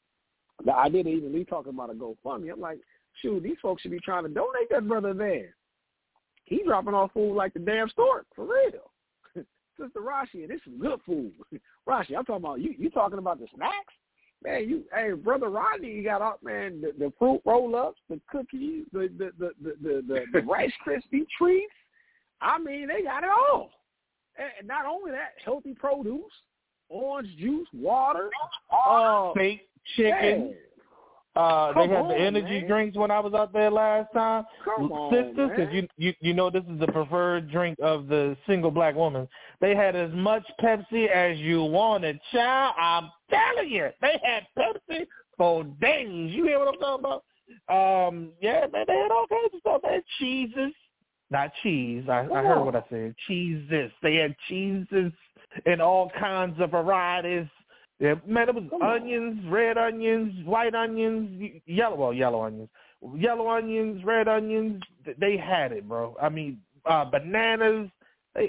I didn't even be talking about a GoFundMe. I'm like, shoot, these folks should be trying to donate that brother there. He dropping off food like the damn stork, for real. Sister Rashi, this is good food. Rashi, I'm talking about you. You talking about the snacks? Man, you, hey, brother Rodney, you got up, man, the, the fruit roll-ups, the cookies, the the the the, the, the, the Rice Krispie treats. I mean, they got it all. And not only that, healthy produce, orange juice, water, uh, steak, chicken. Man. Uh, Come they had on, the energy man. drinks when I was out there last time. Come on, Sisters, because you, you you know this is the preferred drink of the single black woman. They had as much Pepsi as you wanted, child. I'm telling you, they had Pepsi for days. You hear what I'm talking about? Um, yeah, man, they had all kinds of stuff. They had cheeses, not cheese. I, I heard what I said. Cheeses. They had cheeses in all kinds of varieties. Yeah, man, it was Come onions, on. red onions, white onions, yellow, well, yellow onions, yellow onions, red onions. They had it, bro. I mean, uh, bananas. They,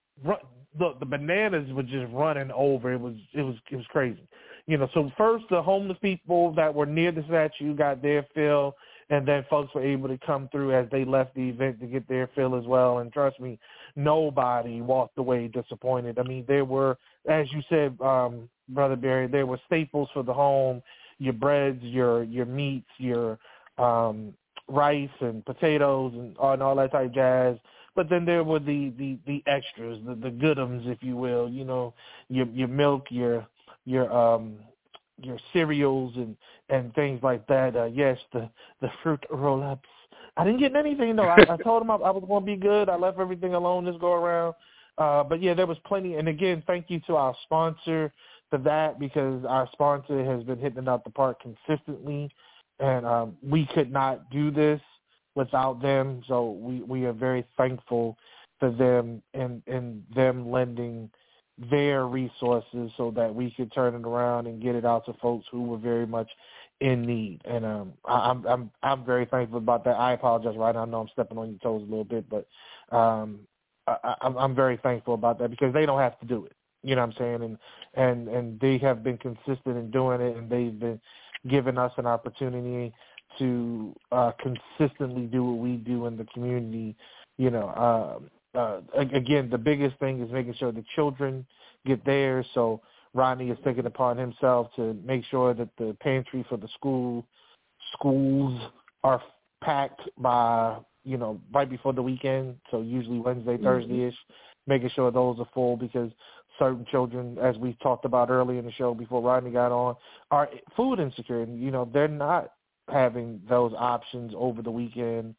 the the bananas were just running over. It was it was it was crazy, you know. So first, the homeless people that were near the statue got their fill, and then folks were able to come through as they left the event to get their fill as well. And trust me, nobody walked away disappointed. I mean, there were, as you said, um, Brother Barry, there were staples for the home, your breads, your your meats, your um, rice and potatoes and, and all that type of jazz. But then there were the, the, the extras, the, the goodums, if you will, you know, your your milk, your your um your cereals and, and things like that. Uh, yes, the, the fruit roll-ups. I didn't get anything, though. I, I told them I, I was going to be good. I left everything alone this go-around. Uh, but, yeah, there was plenty. And, again, thank you to our sponsor for that, because our sponsor has been hitting it out the park consistently. And um, we could not do this without them. So we, we are very thankful for them and, and them lending their resources so that we could turn it around and get it out to folks who were very much in need. And um, I, I'm I'm I'm very thankful about that. I apologize right now. I know I'm stepping on your toes a little bit, but um, I, I'm, I'm very thankful about that, because they don't have to do it. You know what I'm saying? And and and they have been consistent in doing it, and they've been giving us an opportunity to uh, consistently do what we do in the community. You know. Um, Uh, again, the biggest thing is making sure the children get theirs. So Rodney is taking it upon himself to make sure that the pantry for the school schools are packed by, you know, right before the weekend. So usually Wednesday, mm-hmm. Thursday-ish, making sure those are full, because certain children, as we talked about earlier in the show before Rodney got on, are food insecure. And, you know, they're not having those options over the weekend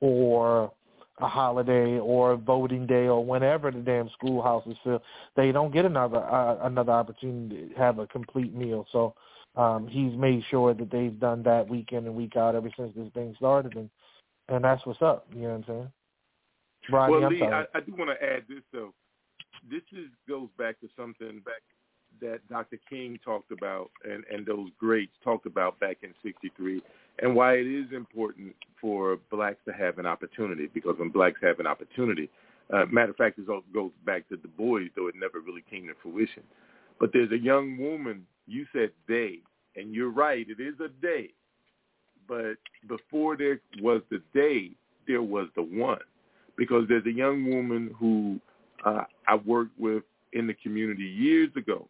or a holiday or voting day or whenever the damn schoolhouse is filled. They don't get another uh, another opportunity to have a complete meal. So um, he's made sure that they've done that week in and week out ever since this thing started, and and that's what's up. You know what I'm saying? Rodney, well, I'm Lee, I, sorry. I do want to add this though. This is goes back to something back that Doctor King talked about, and, and those greats talked about back in sixty-three, and why it is important for blacks to have an opportunity, because when blacks have an opportunity, uh, matter of fact, this also goes back to Du Bois, though it never really came to fruition. But there's a young woman, you said they, and you're right, it is a they, but before there was the they, there was the one, because there's a young woman who uh, I worked with in the community years ago,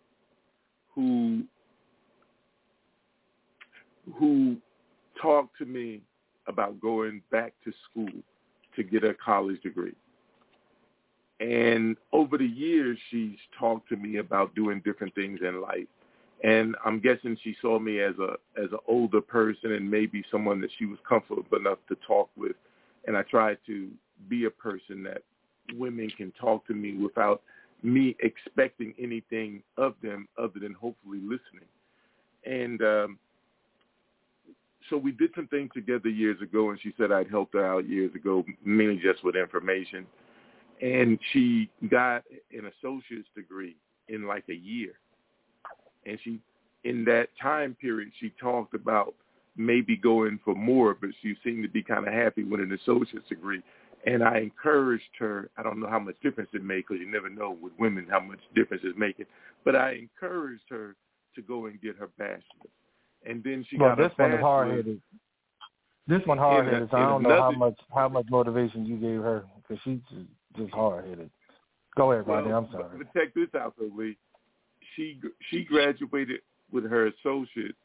who who talked to me about going back to school to get a college degree. And over the years, she's talked to me about doing different things in life. And I'm guessing she saw me as a as an older person and maybe someone that she was comfortable enough to talk with. And I tried to be a person that women can talk to me without me expecting anything of them other than hopefully listening. And um, so we did some things together years ago, and she said I'd helped her out years ago, mainly just with information. And she got an associate's degree in like a year. And she, in that time period, she talked about maybe going for more, but she seemed to be kind of happy with an associate's degree. And I encouraged her. I don't know how much difference it made, because you never know with women how much difference it's making. But I encouraged her to go and get her bachelor's. And then she well, got this her one is bachelor's. hard-headed. This one hard-headed, so I don't another, know how much how much motivation you gave her, because she's just, just hard-headed. Go ahead, Rodney. Well, I'm sorry. But check this out, though, Lee. She, she graduated with her associate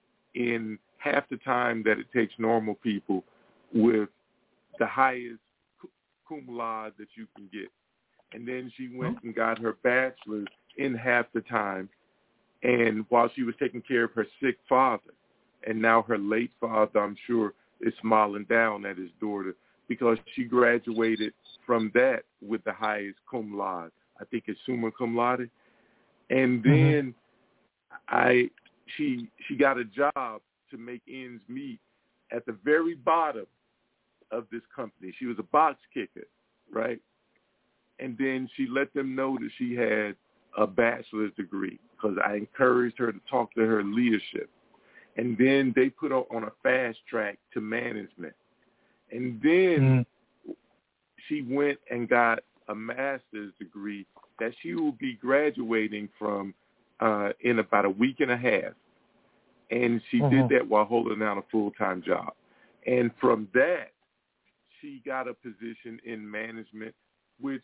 in half the time that it takes normal people with the highest cum laude that you can get. And then she went and got her bachelor's in half the time, and while she was taking care of her sick father. And now her late father, I'm sure, is smiling down at his daughter, because she graduated from that with the highest cum laude. I think it's summa cum laude. And then mm-hmm. I she she got a job to make ends meet at the very bottom of this company. She was a box kicker, right? And then she let them know that she had a bachelor's degree, because I encouraged her to talk to her leadership. And then they put her on a fast track to management. And then mm. she went and got a master's degree that she will be graduating from uh, in about a week and a half. And she mm-hmm. did that while holding down a full-time job. And from that, she got a position in management, which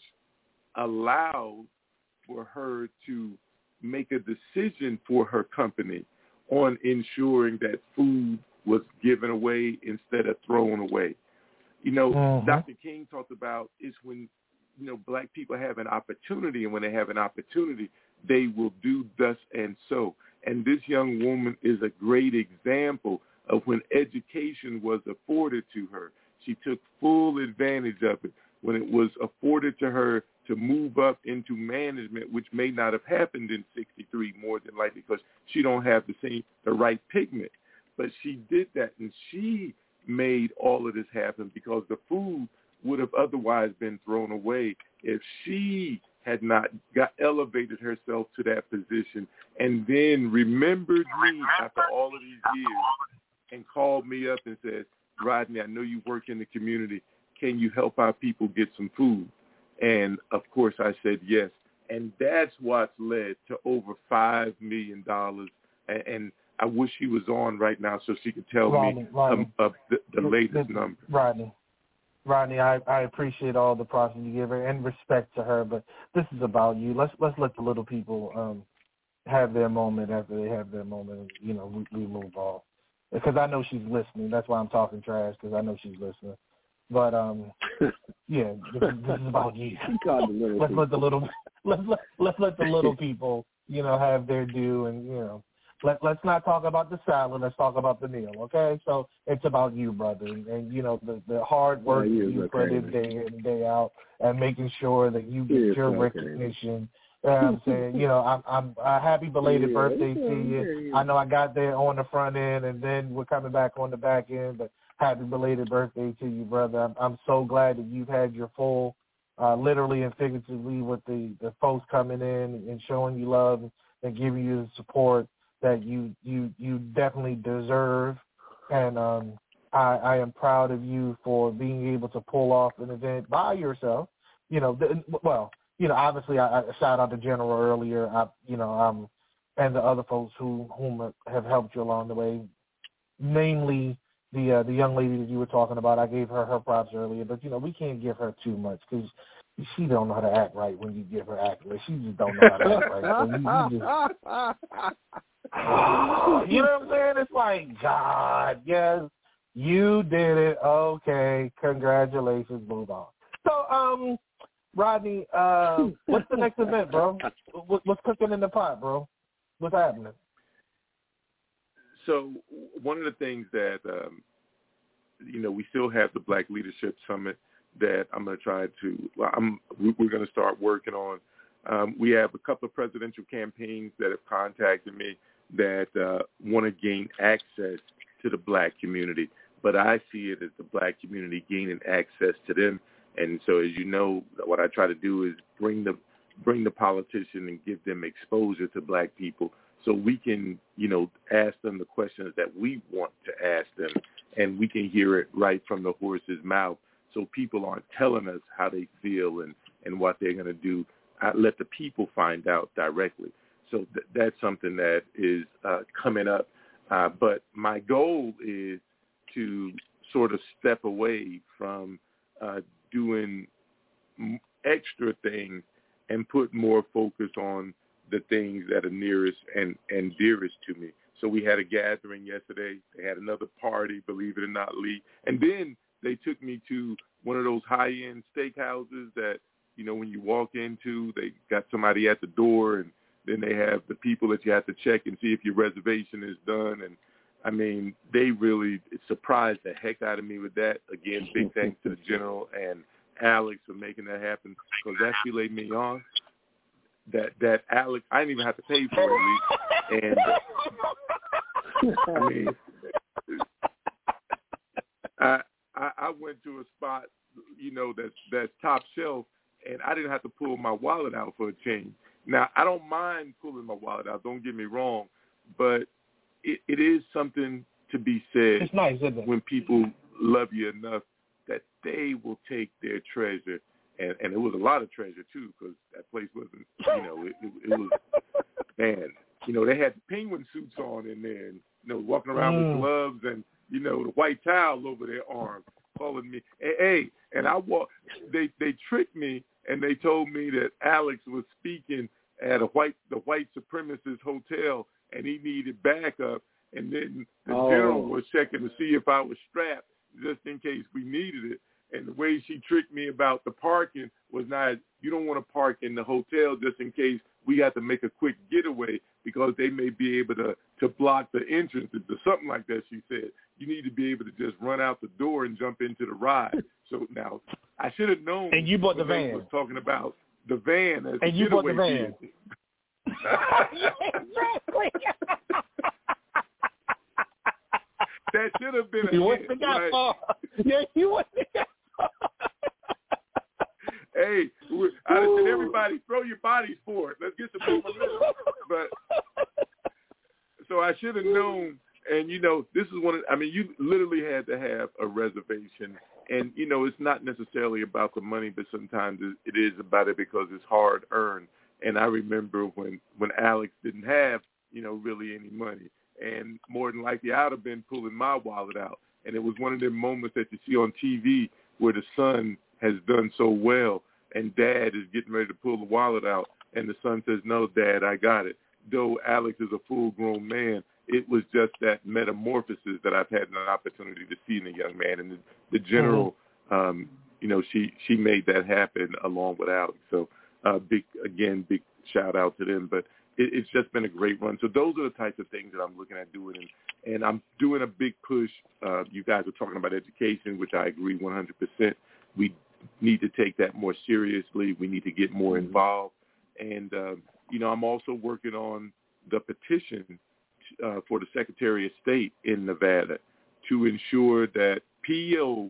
allowed for her to make a decision for her company on ensuring that food was given away instead of thrown away. You know, mm-hmm. Doctor King talked about is when, you know, black people have an opportunity, and when they have an opportunity, they will do thus and so. And this young woman is a great example of when education was afforded to her. She took full advantage of it when it was afforded to her to move up into management, which may not have happened in sixty-three, more than likely, because she don't have the same the right pigment. But she did that, and she made all of this happen, because the food would have otherwise been thrown away if she had not got elevated herself to that position and then remembered me after all of these years and called me up and said, Rodney, I know you work in the community. Can you help our people get some food? And, of course, I said yes. And that's what's led to over five million dollars. And, and I wish she was on right now so she could tell Rodney, me Rodney, um, of the, the latest the, number. Rodney, Rodney, I, I appreciate all the process you give her and respect to her, but this is about you. Let's let's let the little people um, have their moment after they have their moment. And, you know, we, we move off. Because I know she's listening. That's why I'm talking trash, because I know she's listening. But um, yeah, this, this is about you. Let's let the little let's let, let's let the little people, you know, have their due, and you know, let let's not talk about the salad. Let's talk about the meal, okay? So it's about you, brother, and, and you know the the hard work yeah, that you okay, put in day in and day out, and making sure that you get yeah, your okay, recognition. You know what I'm saying? You know, I'm I'm a happy belated yeah, birthday to you. Yeah. I know I got there on the front end, and then we're coming back on the back end, but happy belated birthday to you, brother. I'm, I'm so glad that you've had your full, uh, literally and figuratively, with the, the folks coming in and showing you love and giving you the support that you you, you definitely deserve. And um, I, I am proud of you for being able to pull off an event by yourself. You know, the, well, you know, obviously I, I shout out to General earlier, I, you know, um, and the other folks who whom have helped you along the way, namely the uh, the young lady that you were talking about. I gave her her props earlier, but you know we can't give her too much because she don't know how to act right when you give her accolades. She just don't know how to act right. So you, you, just, you know what I'm saying? It's like, God, yes, you did it. Okay, congratulations. Move on. So, um, Rodney, uh, what's the next event, bro? What, what's cooking in the pot, bro? What's happening? So one of the things that, um, you know, we still have the Black Leadership Summit that I'm going to try to, well, I'm, we're going to start working on Um, we have a couple of presidential campaigns that have contacted me that uh, want to gain access to the black community. But I see it as the black community gaining access to them. And so, as you know, what I try to do is bring the bring the politician and give them exposure to black people so we can, you know, ask them the questions that we want to ask them, and we can hear it right from the horse's mouth so people aren't telling us how they feel and, and what they're going to do. I let the people find out directly. So th- that's something that is uh, coming up. Uh, but my goal is to sort of step away from uh, doing extra things and put more focus on the things that are nearest and, and dearest to me. So we had a gathering yesterday. They had another party, believe it or not, Lee. And then they took me to one of those high-end steakhouses that, you know, when you walk into, they got somebody at the door, and then they have the people that you have to check and see if your reservation is done. And, I mean, they really surprised the heck out of me with that. Again, big thanks to the General and Alex for making that happen, because that filet mignon, that that Alex, I didn't even have to pay for it, and uh, I mean, I, I I went to a spot, you know, that's that's top shelf, and I didn't have to pull my wallet out for a change. Now, I don't mind pulling my wallet out, don't get me wrong, but it, it is something to be said. It's nice, isn't it? When people love you enough that they will take their treasure, and, and it was a lot of treasure too, because that place wasn't, you know, it, it, it was, man, you know, they had the penguin suits on in there, and, you know, walking around mm. with gloves and, you know, the white towel over their arm, calling me, hey, hey, and I walk, they they tricked me, and they told me that Alex was speaking at a white, the white supremacist hotel, and he needed backup, and then the oh. general was checking to see if I was strapped, just in case we needed it. And the way she tricked me about the parking was not, you don't want to park in the hotel just in case we have to make a quick getaway because they may be able to, to block the entrances or something like that, she said. You need to be able to just run out the door and jump into the ride. So now, I should have known. And you bought the van. They was talking about the van as and the you bought the van. vehicle. Exactly. That should have been a you hit, wouldn't have right? got far. Yeah, you wouldn't have got far. Hey, I said, everybody throw your bodies for it. Let's get some momentum. But so I should have known. And, you know, this is one of, I mean, you literally had to have a reservation. And, you know, it's not necessarily about the money, but sometimes it is about it because it's hard earned. And I remember when, when Alex didn't have, you know, really any money. And more than likely, I'd have been pulling my wallet out. And it was one of them moments that you see on T V where the son has done so well, and dad is getting ready to pull the wallet out, and the son says, no, Dad, I got it. Though Alex is a full-grown man, it was just that metamorphosis that I've had an opportunity to see in a young man. And the, the general, um, you know, she, she made that happen along with Alex. So, uh, big again, big shout-out to them. But it's just been a great run. So those are the types of things that I'm looking at doing. And, and I'm doing a big push. Uh, you guys are talking about education, which I agree one hundred percent. We need to take that more seriously. We need to get more involved. And, uh, you know, I'm also working on the petition uh, for the Secretary of State in Nevada to ensure that P O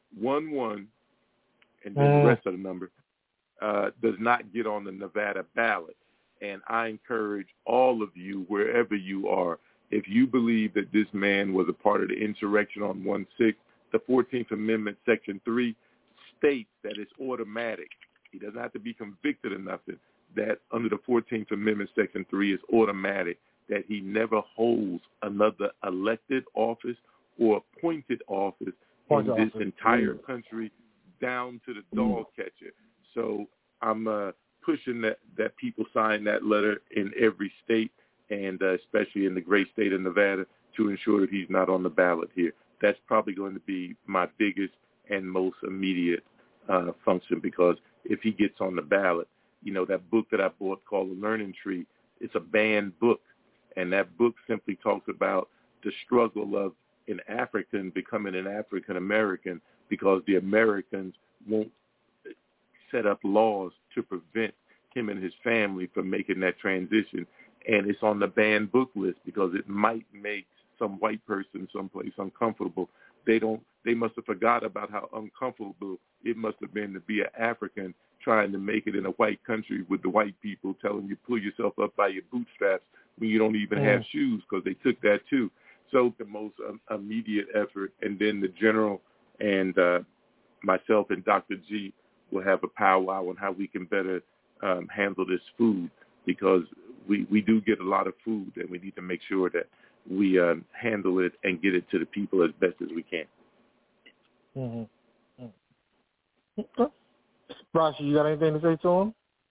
eleven and then uh. the rest of the number uh, does not get on the Nevada ballot. And I encourage all of you, wherever you are, if you believe that this man was a part of the insurrection on one six, the fourteenth Amendment, Section three, states that it's automatic. He doesn't have to be convicted of nothing. That under the fourteenth Amendment, Section three is automatic, that he never holds another elected office or appointed office Point in office. This entire mm. country down to the dog catcher. So I'm uh, pushing that, that people sign that letter in every state, and uh, especially in the great state of Nevada, to ensure that he's not on the ballot here. That's probably going to be my biggest and most immediate uh, function, because if he gets on the ballot, you know, that book that I bought called The Learning Tree, it's a banned book, and that book simply talks about the struggle of an African becoming an African American because the Americans won't set up laws to prevent him and his family for making that transition. And it's on the banned book list because it might make some white person someplace uncomfortable. They don't. They must have forgot about how uncomfortable it must have been to be an African trying to make it in a white country with the white people telling you pull yourself up by your bootstraps when you don't even mm. have shoes, because they took that too. So the most um, immediate effort, and then the general and uh, myself and Doctor G will have a powwow on how we can better um, handle this food, because we, we do get a lot of food, and we need to make sure that we um, handle it and get it to the people as best as we can. Mm-hmm. Mm-hmm. Okay. Rashi, you got anything to say to him?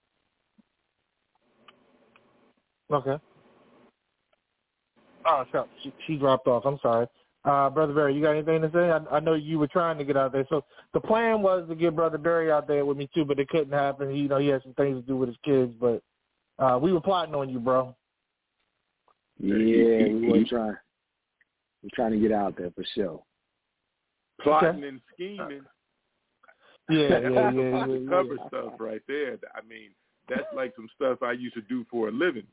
Okay. Oh, sure. She, she dropped off. I'm sorry. Uh, Brother Barry, you got anything to say? I, I know you were trying to get out there. So the plan was to get Brother Barry out there with me too, but it couldn't happen. He, you know, he had some things to do with his kids, but uh, we were plotting on you, bro. Yeah, we were trying. We're trying to get out there for sure. Plotting Okay. and scheming. Yeah, yeah, yeah, yeah, yeah. Cover stuff right there. I mean, that's like some stuff I used to do for a living.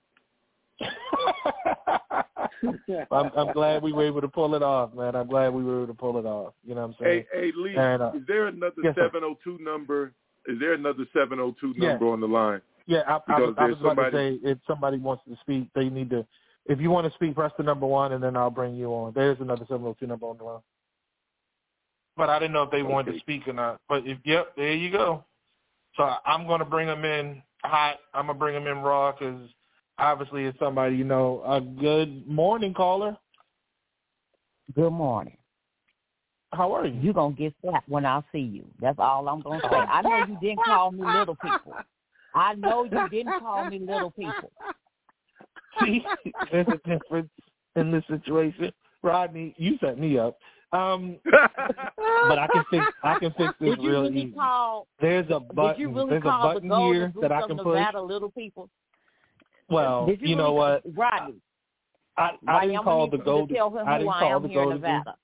I'm, I'm glad we were able to pull it off, man. I'm glad we were able to pull it off. You know what I'm saying? Hey, hey, Lee, and, uh, is there another yes, seven oh two number? Is there another seven oh two yeah. number on the line? Yeah, I, I, was, I was about somebody... to say, if somebody wants to speak, they need to, if you want to speak, press the number one, and then I'll bring you on. There's another seven oh two number on the line. But I didn't know if they wanted okay. to speak or not. But, if yep, there you go. So I'm going to bring them in hot. I'm going to bring them in raw because obviously it's somebody, you know. A good morning, caller. Good morning. How are you? You're going to get slapped when I see you. That's all I'm going to say. I know you didn't call me little people. I know you didn't call me little people. See, there's a difference in this situation. Rodney, you set me up. Um, but I can fix. I can fix this did you real really easy. Call, there's a button. Did you really there's call a button the here that I can push. Nevada little people? Well, did you, you really, know what, Rodney. I, I didn't call the golden. I didn't call the golden.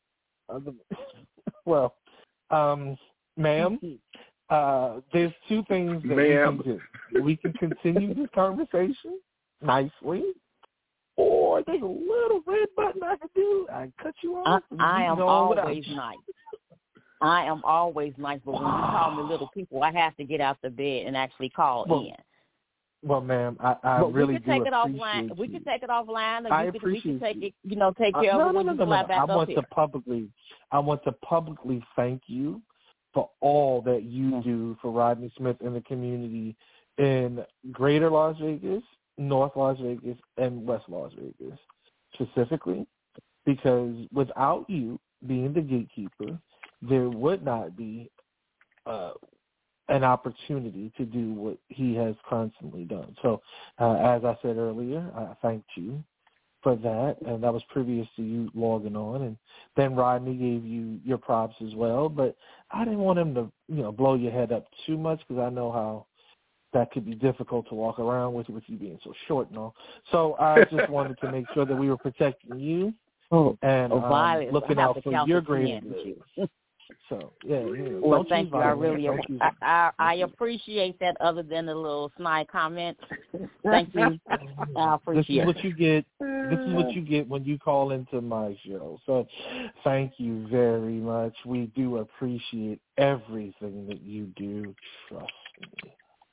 Well, um, ma'am, uh, there's two things that ma'am. we can do. We can continue this conversation nicely. Or there's a little red button I can do. I can cut you off. I, I am always without. nice. I am always nice, but when you call me little people, I have to get out the bed and actually call well, in. Well, ma'am, I, I but really we can take do it offline. you. We can take it offline, or I you could, we can take you. it. You know, take care uh, of no, it when no, you no, fly no, back I up want here. to publicly. I want to publicly thank you for all that you mm-hmm. do for Rodney Smith and the community in Greater Las Vegas, North Las Vegas, and West Las Vegas specifically, because without you being the gatekeeper, there would not be uh, an opportunity to do what he has constantly done. So, uh, as I said earlier, I thanked you for that, and that was previous to you logging on, and then Rodney gave you your props as well, but I didn't want him to, you know, blow your head up too much because I know how that could be difficult to walk around with, with you being so short and all. So I just wanted to make sure that we were protecting you oh, and oh, um, looking out for your greater good. So, yeah. You know, well, don't thank you. I really don't I, I, I appreciate that other than the little snide comments. Thank you. I appreciate This is what you get. This is what you get when you call into my show. So thank you very much. We do appreciate everything that you do. Trust me.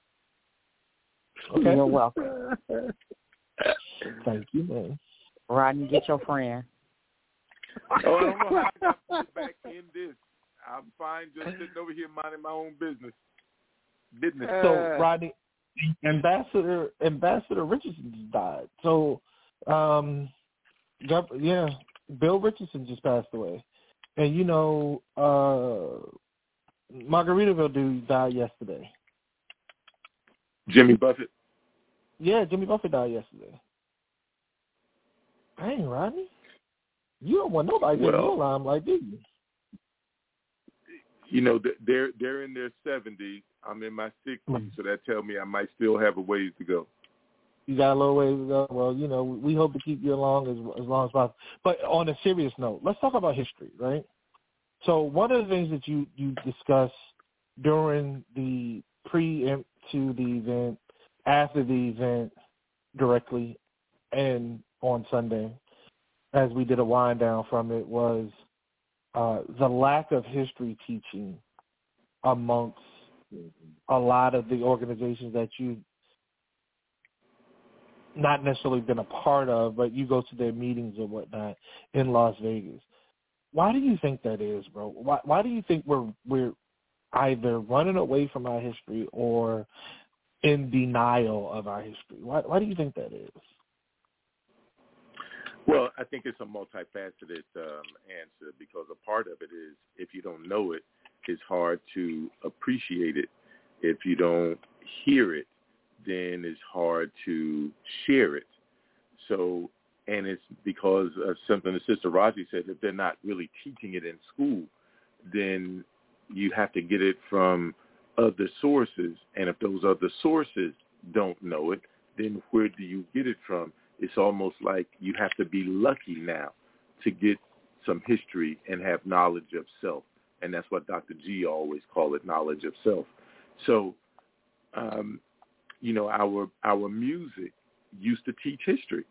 Okay. You're welcome. Thank you, man. Rodney, get your friend. Oh, I don't know how I got put back in this. I'm fine just sitting over here minding my own business. Business. So, Rodney, Ambassador Ambassador Richardson just died. So, um, yeah, Bill Richardson just passed away. And, you know, uh, Margaritaville dude died yesterday. Jimmy Buffett? Yeah, Jimmy Buffett died yesterday. Dang, Rodney. You don't want nobody getting your limelight, do you? You know, they're they're in their seventies. I'm in my sixties, so that tells me I might still have a ways to go. You got a little ways to go. Well, you know, we hope to keep you along as as long as possible. But on a serious note, let's talk about history, right? So one of the things that you, you discussed during the pre-empt to the event after the event directly and on Sunday, as we did a wind down from it, was uh, the lack of history teaching amongst a lot of the organizations that you not necessarily been a part of, but you go to their meetings or whatnot in Las Vegas. Why do you think that is, bro? Why why do you think we're we're either running away from our history or in denial of our history? Why why do you think that is? Well, I think it's a multifaceted um, answer, because a part of it is if you don't know it, it's hard to appreciate it. If you don't hear it, then it's hard to share it. So, and it's because of something that Sister Raji said, if they're not really teaching it in school, then you have to get it from other sources. And if those other sources don't know it, then where do you get it from? It's almost like you have to be lucky now to get some history and have knowledge of self. And that's what Doctor G always called it, knowledge of self. So, um, you know, our our music used to teach history.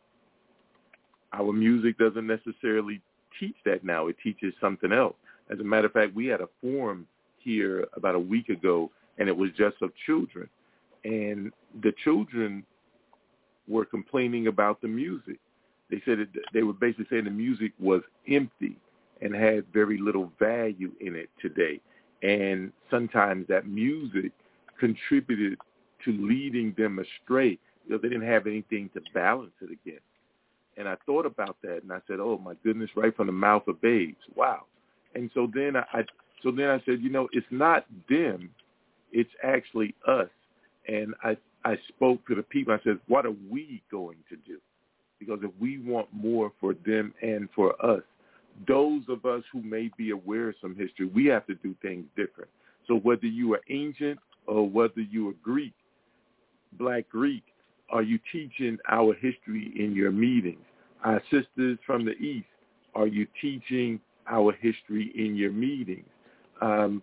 Our music doesn't necessarily teach that now. It teaches something else. As a matter of fact, we had a forum here about a week ago, and it was just of children. And the children were complaining about the music. They said it, they were basically saying the music was empty and had very little value in it today. And sometimes that music contributed to leading them astray because they didn't have anything to balance it again. And I thought about that, and I said, "Oh my goodness!" Right from the mouth of babes. Wow. And so then I, I so then I said, you know, it's not them, it's actually us. And I I spoke to the people. I said, what are we going to do? Because if we want more for them and for us, those of us who may be aware of some history, we have to do things different. So whether you are ancient or whether you are Greek, Black Greek, are you teaching our history in your meetings? Our sisters from the East, are you teaching our history in your meetings? Um,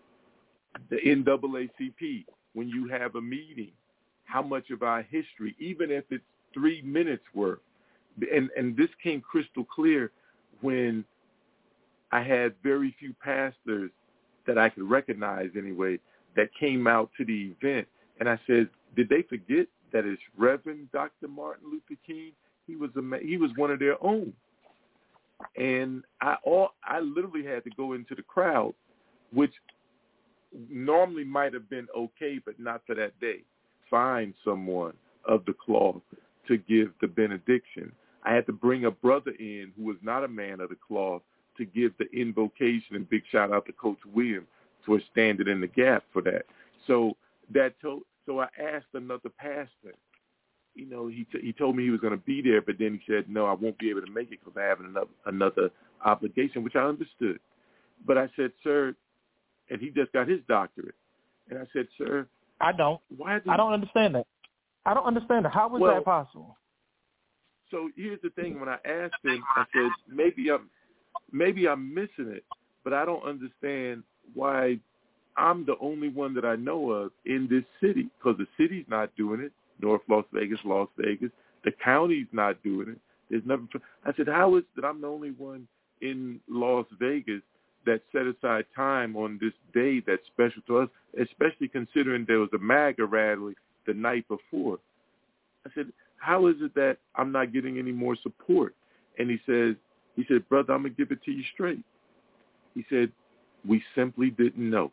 the N double A C P, when you have a meeting, how much of our history, even if it's three minutes worth, and, and this came crystal clear when I had very few pastors that I could recognize anyway that came out to the event. And I said, did they forget that it's Reverend Doctor Martin Luther King? He was a, he was one of their own. And I all I literally had to go into the crowd, which normally might have been okay, but not for that day. Find someone of the cloth to give the benediction. I had to bring a brother in who was not a man of the cloth to give the invocation, and big shout out to Coach William for standing in the gap for that. So that told, so I asked another pastor. You know, he t- he told me he was going to be there, but then he said, no, I won't be able to make it because I have another another obligation, which I understood. But I said, sir, and he just got his doctorate. And I said, sir, I don't. Why do I don't understand that. I don't understand that. How is well, that possible? So here's the thing. When I asked him, I said, maybe I'm maybe I'm missing it, but I don't understand why I'm the only one that I know of in this city, because the city's not doing it. North Las Vegas, Las Vegas. The county's not doing it. There's never. I said, how is it that I'm the only one in Las Vegas that set aside time on this day that's special to us, especially considering there was a MAGA rally the night before? I said, how is it that I'm not getting any more support? And he says, he said, brother, I'm going to give it to you straight. He said, we simply didn't know.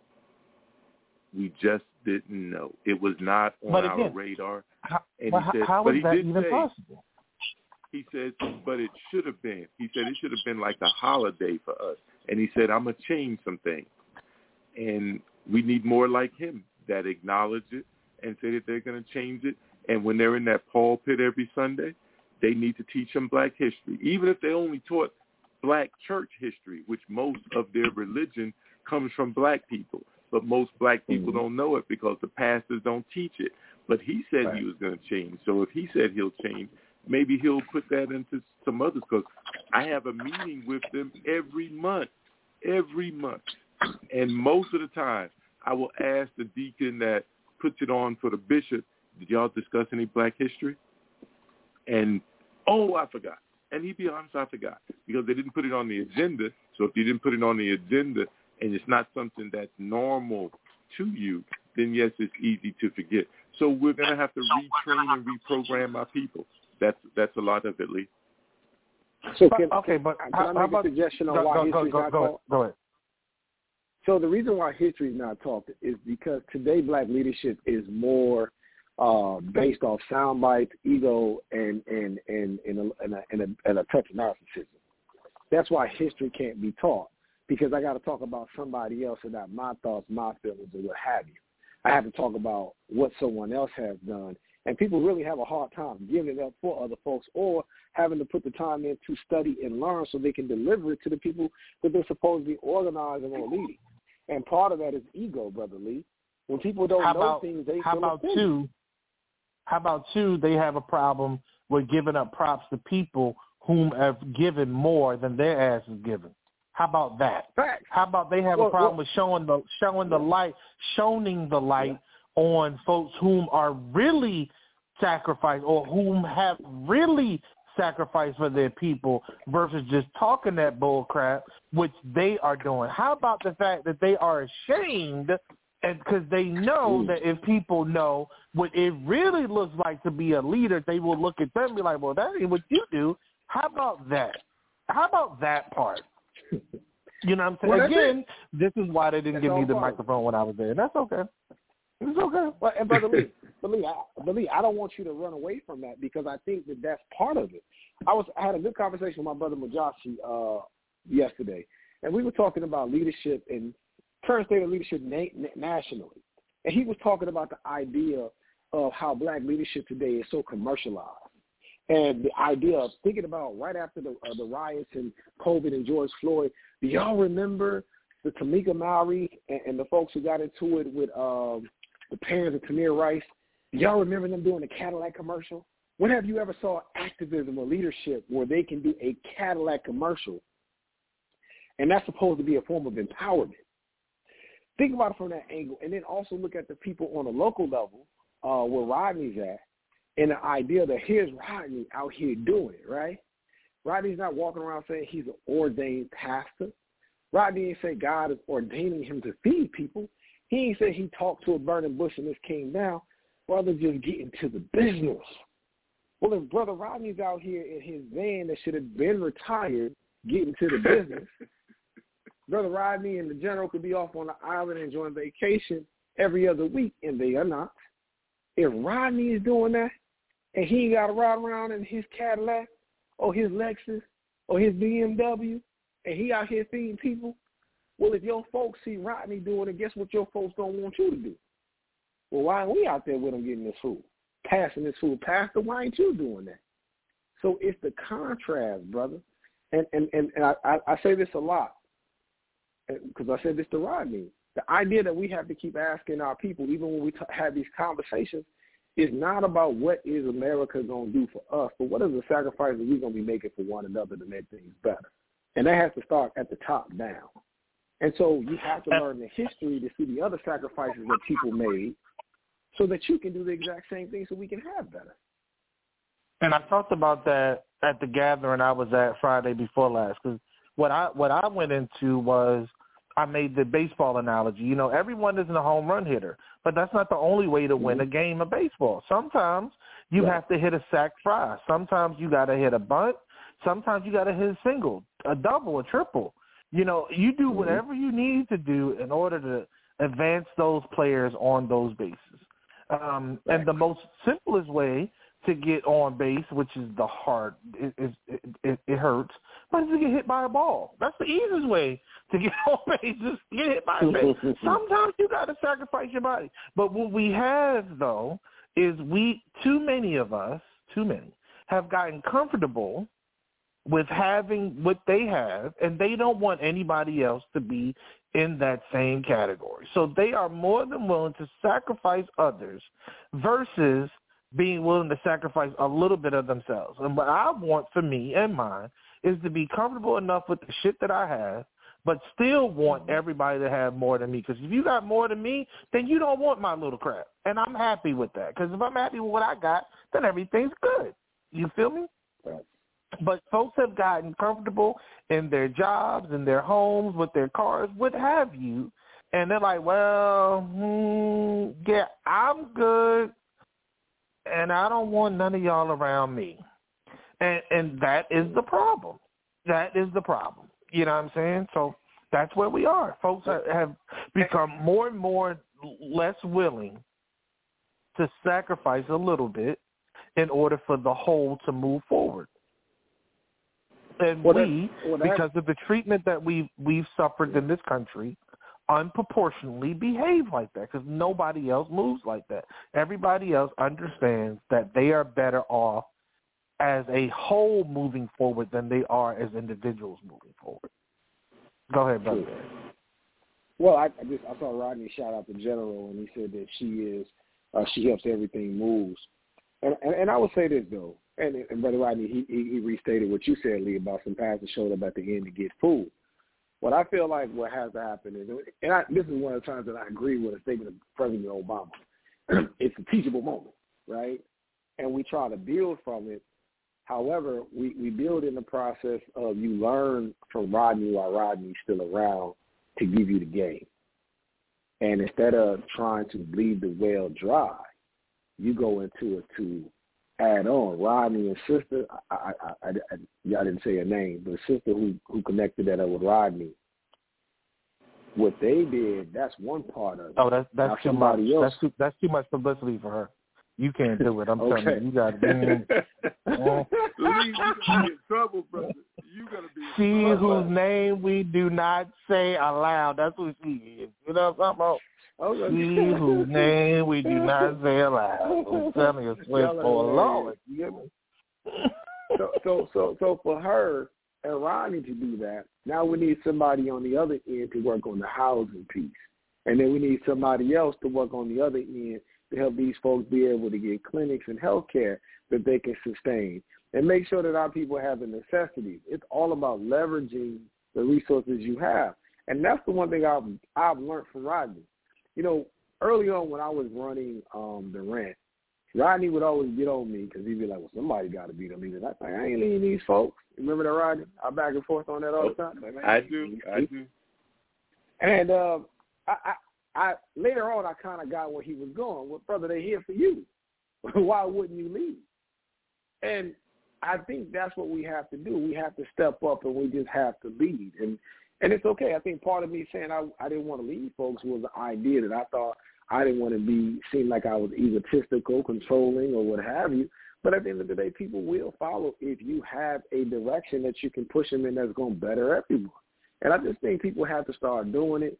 We just didn't know. It was not on again, our radar. How, and well, he said, how but is he that did even say, possible? He said, but it should have been. He said, it should have been like a holiday for us. And he said, I'm going to change some things. And we need more like him that acknowledge it and say that they're going to change it. And when they're in that pulpit every Sunday, they need to teach them Black history. Even if they only taught Black church history, which most of their religion comes from Black people. But most Black people mm-hmm. don't know it because the pastors don't teach it. But he said right. he was going to change. So if he said he'll change, maybe he'll put that into some others, because I have a meeting with them every month, every month. And most of the time, I will ask the deacon that puts it on for the bishop, did y'all discuss any Black history? And, oh, I forgot. And he'd be honest, I forgot. Because they didn't put it on the agenda. So if you didn't put it on the agenda and it's not something that's normal to you, then, yes, it's easy to forget. So we're going to have to retrain and reprogram our people. That's that's a lot of it, Lee. So can, okay, but can how, I make how about, a suggestion on go, why go, history is go, not go, taught? go ahead. So the reason why history is not taught is because today Black leadership is more uh, based off sound bites, ego, and and and and a, and, a, and, a, and a touch of narcissism. That's why history can't be taught, because I got to talk about somebody else and not my thoughts, my feelings, or what have you. I have to talk about what someone else has done. And people really have a hard time giving it up for other folks or having to put the time in to study and learn so they can deliver it to the people that they're supposed to be organizing or leading. And part of that is ego, Brother Lee. When people don't how know about, things, they how feel about offended. two? How about two? They have a problem with giving up props to people whom have given more than their ass is given. How about that? Facts. How about they have well, a problem well, with showing the showing the light, shining the light on folks whom are really sacrificed or whom have really sacrificed for their people versus just talking that bull crap, which they are doing. How about the fact that they are ashamed and because they know that if people know what it really looks like to be a leader, they will look at them and be like, well, that ain't what you do. How about that? How about that part? You know what I'm saying? Well, Again, this is why they didn't that's give me the fine. microphone when I was there. That's okay. It's okay. Well, and Brother Lee, Brother Lee, I, Brother Lee, I don't want you to run away from that because I think that that's part of it. I was I had a good conversation with my brother Majashi uh, yesterday, and we were talking about leadership and current state of leadership na- nationally. And he was talking about the idea of how Black leadership today is so commercialized. And the idea of thinking about right after the uh, the riots and COVID and George Floyd, do y'all remember the Tamika Mallory and, and the folks who got into it with um, the parents of Tamir Rice? Do y'all remember them doing the Cadillac commercial? When have you ever saw activism or leadership where they can do a Cadillac commercial, and that's supposed to be a form of empowerment? Think about it from that angle, and then also look at the people on a local level uh, where Rodney's at, and the idea that here's Rodney out here doing it, right? Rodney's not walking around saying he's an ordained pastor. Rodney ain't say God is ordaining him to feed people. He ain't say he talked to a burning bush and this came down. Brother just getting to the business. Well, if Brother Rodney's out here in his van that should have been retired getting to the business, Brother Rodney and the general could be off on the island enjoying vacation every other week, and they are not. If Rodney is doing that, and he ain't got to ride around in his Cadillac or his Lexus or his B M W, and he out here feeding people, well, if your folks see Rodney doing it, guess what your folks don't want you to do? Well, why aren't we out there with him getting this food, passing this food? Pastor, why ain't you doing that? So it's the contrast, brother. And and, and, and I, I, I say this a lot because I said this to Rodney. The idea that we have to keep asking our people, even when we t- have these conversations, is not about what is America going to do for us, but what is the sacrifice that we're going to be making for one another to make things better. And that has to start at the top down. And so you have to learn the history to see the other sacrifices that people made so that you can do the exact same thing so we can have better. And I talked about that at the gathering I was at Friday before last, because what I what I went into was I made the baseball analogy. You know, everyone isn't a home run hitter, but that's not the only way to win a game of baseball. Sometimes you yeah. have to hit a sac fly. Sometimes you got to hit a bunt. Sometimes you got to hit a single, a double, a triple. You know, you do whatever you need to do in order to advance those players on those bases. Um, and the most simplest way to get on base, which is the hard, it, it, it, it hurts, but it's to get hit by a ball. That's the easiest way to get on base, just get hit by a base. Sometimes you got to sacrifice your body. But what we have, though, is we, too many of us, too many, have gotten comfortable with having what they have, and they don't want anybody else to be in that same category. So they are more than willing to sacrifice others versus being willing to sacrifice a little bit of themselves. And what I want for me and mine is to be comfortable enough with the shit that I have but still want everybody to have more than me. Because if you got more than me, then you don't want my little crap. And I'm happy with that. Because if I'm happy with what I got, then everything's good. You feel me? Right. But folks have gotten comfortable in their jobs, in their homes, with their cars, what have you. And they're like, well, hmm, yeah, I'm good, and I don't want none of y'all around me. And and that is the problem. That is the problem. You know what I'm saying? So that's where we are. Folks have become more and more less willing to sacrifice a little bit in order for the whole to move forward. And well, we, that, well, that, because of the treatment that we've, we've suffered in this country, unproportionately behave like that because nobody else moves like that. Everybody else understands that they are better off as a whole moving forward than they are as individuals moving forward. Go ahead, brother. Well, I, I just I saw Rodney shout out the General, and he said that she is uh, she helps everything moves. And, and and I would say this though, and, and Brother Rodney, he, he he restated what you said, Lee, about some pastors showed up at the end to get food. What I feel like what has to happen is, and I, this is one of the times that I agree with a statement of President Obama. It's a teachable moment, right? And we try to build from it. However, we, we build in the process of you learn from Rodney while Rodney's still around to give you the game. And instead of trying to bleed the well dry, you go into it to add on. Rodney and sister, I, I, I, I, y'all didn't say her name, but the sister who, who connected that up with Rodney, what they did, that's one part of it. Oh, that's that's now, too much. Else, that's too that's too much publicity for her. You can't do it. I'm okay. telling you, you got to be in, uh, Lee, you gonna be in trouble, brother. You gotta be. She whose name we do not say aloud. That's who she is. You know what I'm talking about? Okay. She whose name we do not say aloud. I'm telling you, swear for the Lord. You get me? so, so, so, so for her and Rodney to do that, now we need somebody on the other end to work on the housing piece, and then we need somebody else to work on the other end to help these folks be able to get clinics and health care that they can sustain and make sure that our people have the necessities. It's all about leveraging the resources you have. And that's the one thing I've, I've learned from Rodney. You know, early on when I was running um, the rent, Rodney would always get on me because he'd be like, well, somebody got to be the leader. I think, I ain't leading these folks. Remember that, Rodney? I back and forth on that all the time. Like, I do. I do. And uh, I, I I later on, I kind of got where he was going. Well, brother, they're here for you. Why wouldn't you leave? And I think that's what we have to do. We have to step up, and we just have to lead. And and it's okay. I think part of me saying I, I didn't want to lead folks was the idea that I thought I didn't want to be seem like I was egotistical, controlling, or what have you. But at the end of the day, people will follow if you have a direction that you can push them in that's going to better everyone. And I just think people have to start doing it.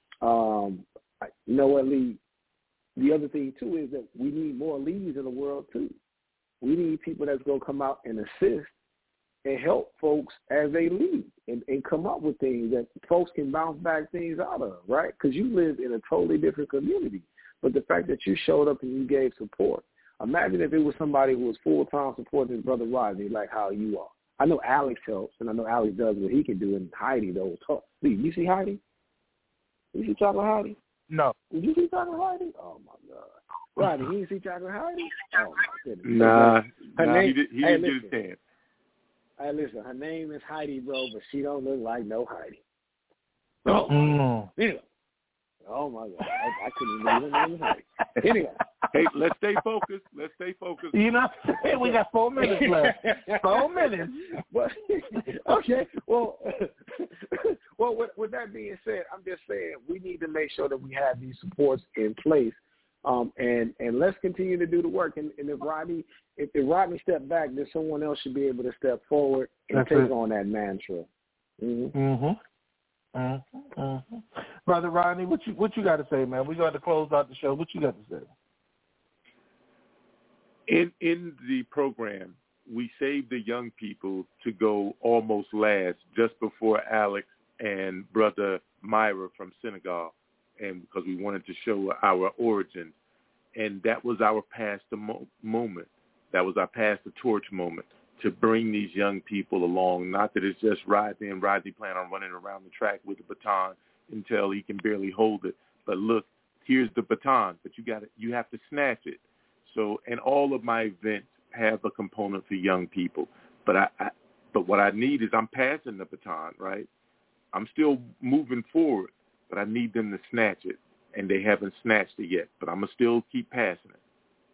Um, you know what, Lee? The other thing, too, is that we need more leads in the world, too. We need people that's going to come out and assist and help folks as they lead and, and come up with things that folks can bounce back things out of, right? Because you live in a totally different community. But the fact that you showed up and you gave support, imagine if it was somebody who was full-time supporting his brother Rodney like how you are. I know Alex helps, and I know Alex does what he can do, and Heidi, though. Talk. Lee, you see Heidi? Did you see Chocolate Heidi? No. Did you see Chocolate Heidi? Oh, my God. Rodney, you didn't see Chocolate Heidi? Oh, my goodness. Nah, her nah name, he, did, he hey, didn't listen, get a chance. Hey, listen, her name is Heidi, bro, but she don't look like no Heidi. Oh. Mm. Anyway. Oh, my God. I, I couldn't believe her name is Heidi. Anyway. Hey, let's stay focused. Let's stay focused. You know, we got four minutes left. Four minutes. But, okay. Well, well. With, with that being said, I'm just saying we need to make sure that we have these supports in place, um, and and let's continue to do the work. And, and if Rodney, if, if Rodney stepped back, then someone else should be able to step forward and That's take it. on that mantra. Mm-hmm. Mm-hmm. Mm-hmm. Mm-hmm. Brother Rodney, what you what you got to say, man? We're going to close out the show. What you got to say? In in the program, we saved the young people to go almost last, just before Alex and Brother Myra from Senegal, and because we wanted to show our origin, and that was our pass the mo- moment. That was our pass the torch moment. to bring these young people along. Not that it's just Rodney and Rodney plan on running around the track with the baton until he can barely hold it. But look, here's the baton, but you got you have to snatch it. So, and all of my events have a component for young people. But I, I but what I need is I'm passing the baton, right? I'm still moving forward, but I need them to snatch it, and they haven't snatched it yet. But I'm gonna still keep passing it.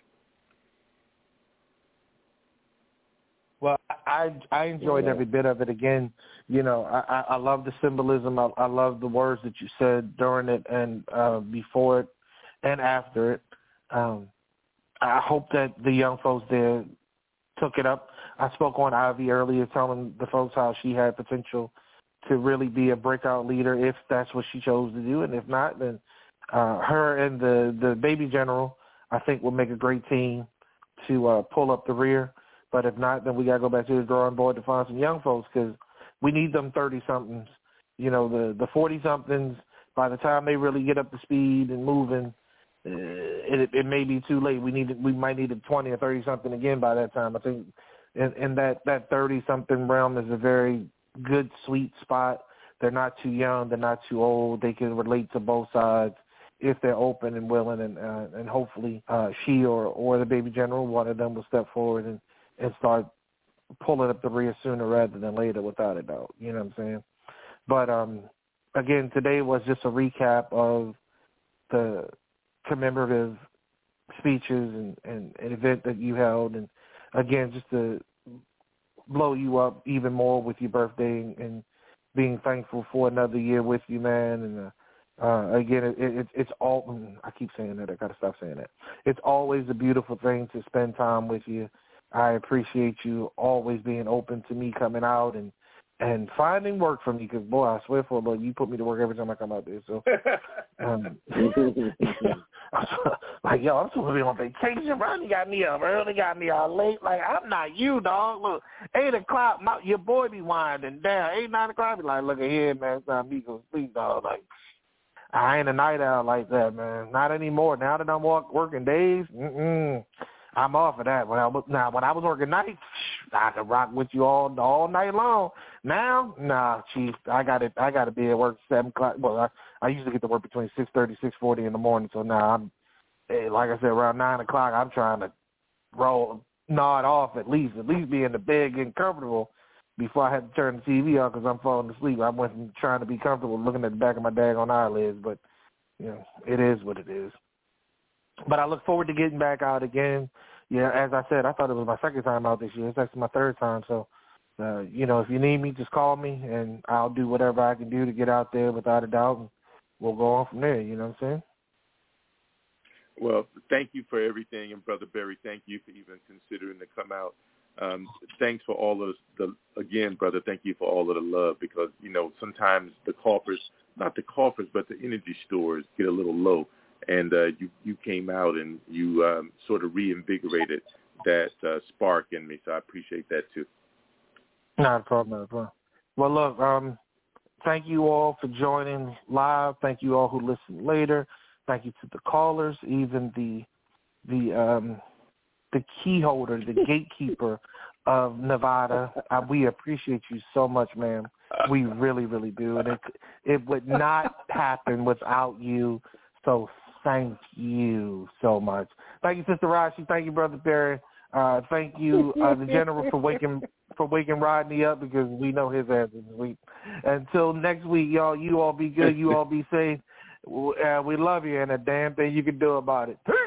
Well, I I enjoyed every bit of it. Again, you know, I, I love the symbolism. I, I love the words that you said during it and uh, before it and after it. Um, I hope that the young folks there took it up. I spoke on Ivy earlier, telling the folks how she had potential to really be a breakout leader if that's what she chose to do, and if not, then uh, her and the the baby general, I think, will make a great team to uh, pull up the rear. But if not, then we got to go back to the drawing board to find some young folks because we need them thirty-somethings. You know, the the forty-somethings, by the time they really get up to speed and moving, uh, it, it may be too late. We need we might need a twenty or thirty-something again by that time. I think in, in that, that thirty-something realm is a very good, sweet spot. They're not too young. They're not too old. They can relate to both sides if they're open and willing, and uh, and hopefully uh, she or, or the baby general, one of them will step forward and and start pulling up the rear sooner rather than later, without a doubt. You know what I'm saying? But, um, again, today was just a recap of the commemorative speeches and, and an event that you held. And, again, just to blow you up even more with your birthday and, and being thankful for another year with you, man. And, uh, uh, again, it, it, it's all – I keep saying that. I got to stop saying that. It's always a beautiful thing to spend time with you. I appreciate you always being open to me coming out and, and finding work for me because, boy, I swear for it, you put me to work every time I come out there. So, um, like, yo, I'm supposed to be on vacation. Ronnie got me up early, got me out late. Like, I'm not you, dog. Look, eight o'clock, my, your boy be winding down. eight, nine o'clock, be like, look at here, man. It's time me to go sleep, dog. Like, I ain't a night owl like that, man. Not anymore. Now that I'm walk, working days, mm-mm. I'm off of that. When I was, now, when I was working nights, I could rock with you all all night long. Now, nah, chief, I got it. I got to be at work seven o'clock. Well, I, I usually get to work between six thirty, six forty in the morning. So now I'm, hey, like I said, around nine o'clock, I'm trying to roll, nod off at least, at least be in the bed getting comfortable before I had to turn the T V off because I'm falling asleep. I wasn't trying to be comfortable looking at the back of my daggone eyelids, but you know, it is what it is. But I look forward to getting back out again. Yeah, as I said, I thought it was my second time out this year. It's actually my third time. So, uh, you know, if you need me, just call me, and I'll do whatever I can do to get out there without a doubt, and we'll go on from there. You know what I'm saying? Well, thank you for everything, and Brother Barry, thank you for even considering to come out. Um, thanks for all of the, again, brother, thank you for all of the love because, you know, sometimes the coffers, not the coffers, but the energy stores get a little low. And uh, you, you came out and you um, sort of reinvigorated that uh, spark in me, so I appreciate that too. Not a problem, not a problem. Well, look, um, thank you all for joining live. Thank you all who listened later. Thank you to the callers, even the the um, the key holder, the gatekeeper of Nevada. Uh, we appreciate you so much, ma'am. We really, really do, and it it would not happen without you. So. Thank you so much. Thank you, Sister Rashi. Thank you, Brother Barry. Uh, thank you, uh, the General, for waking for waking Rodney up because we know his ass is asleep. Until next week, y'all, you all be good. You all be safe. Uh, we love you, and a damn thing you can do about it. Peace.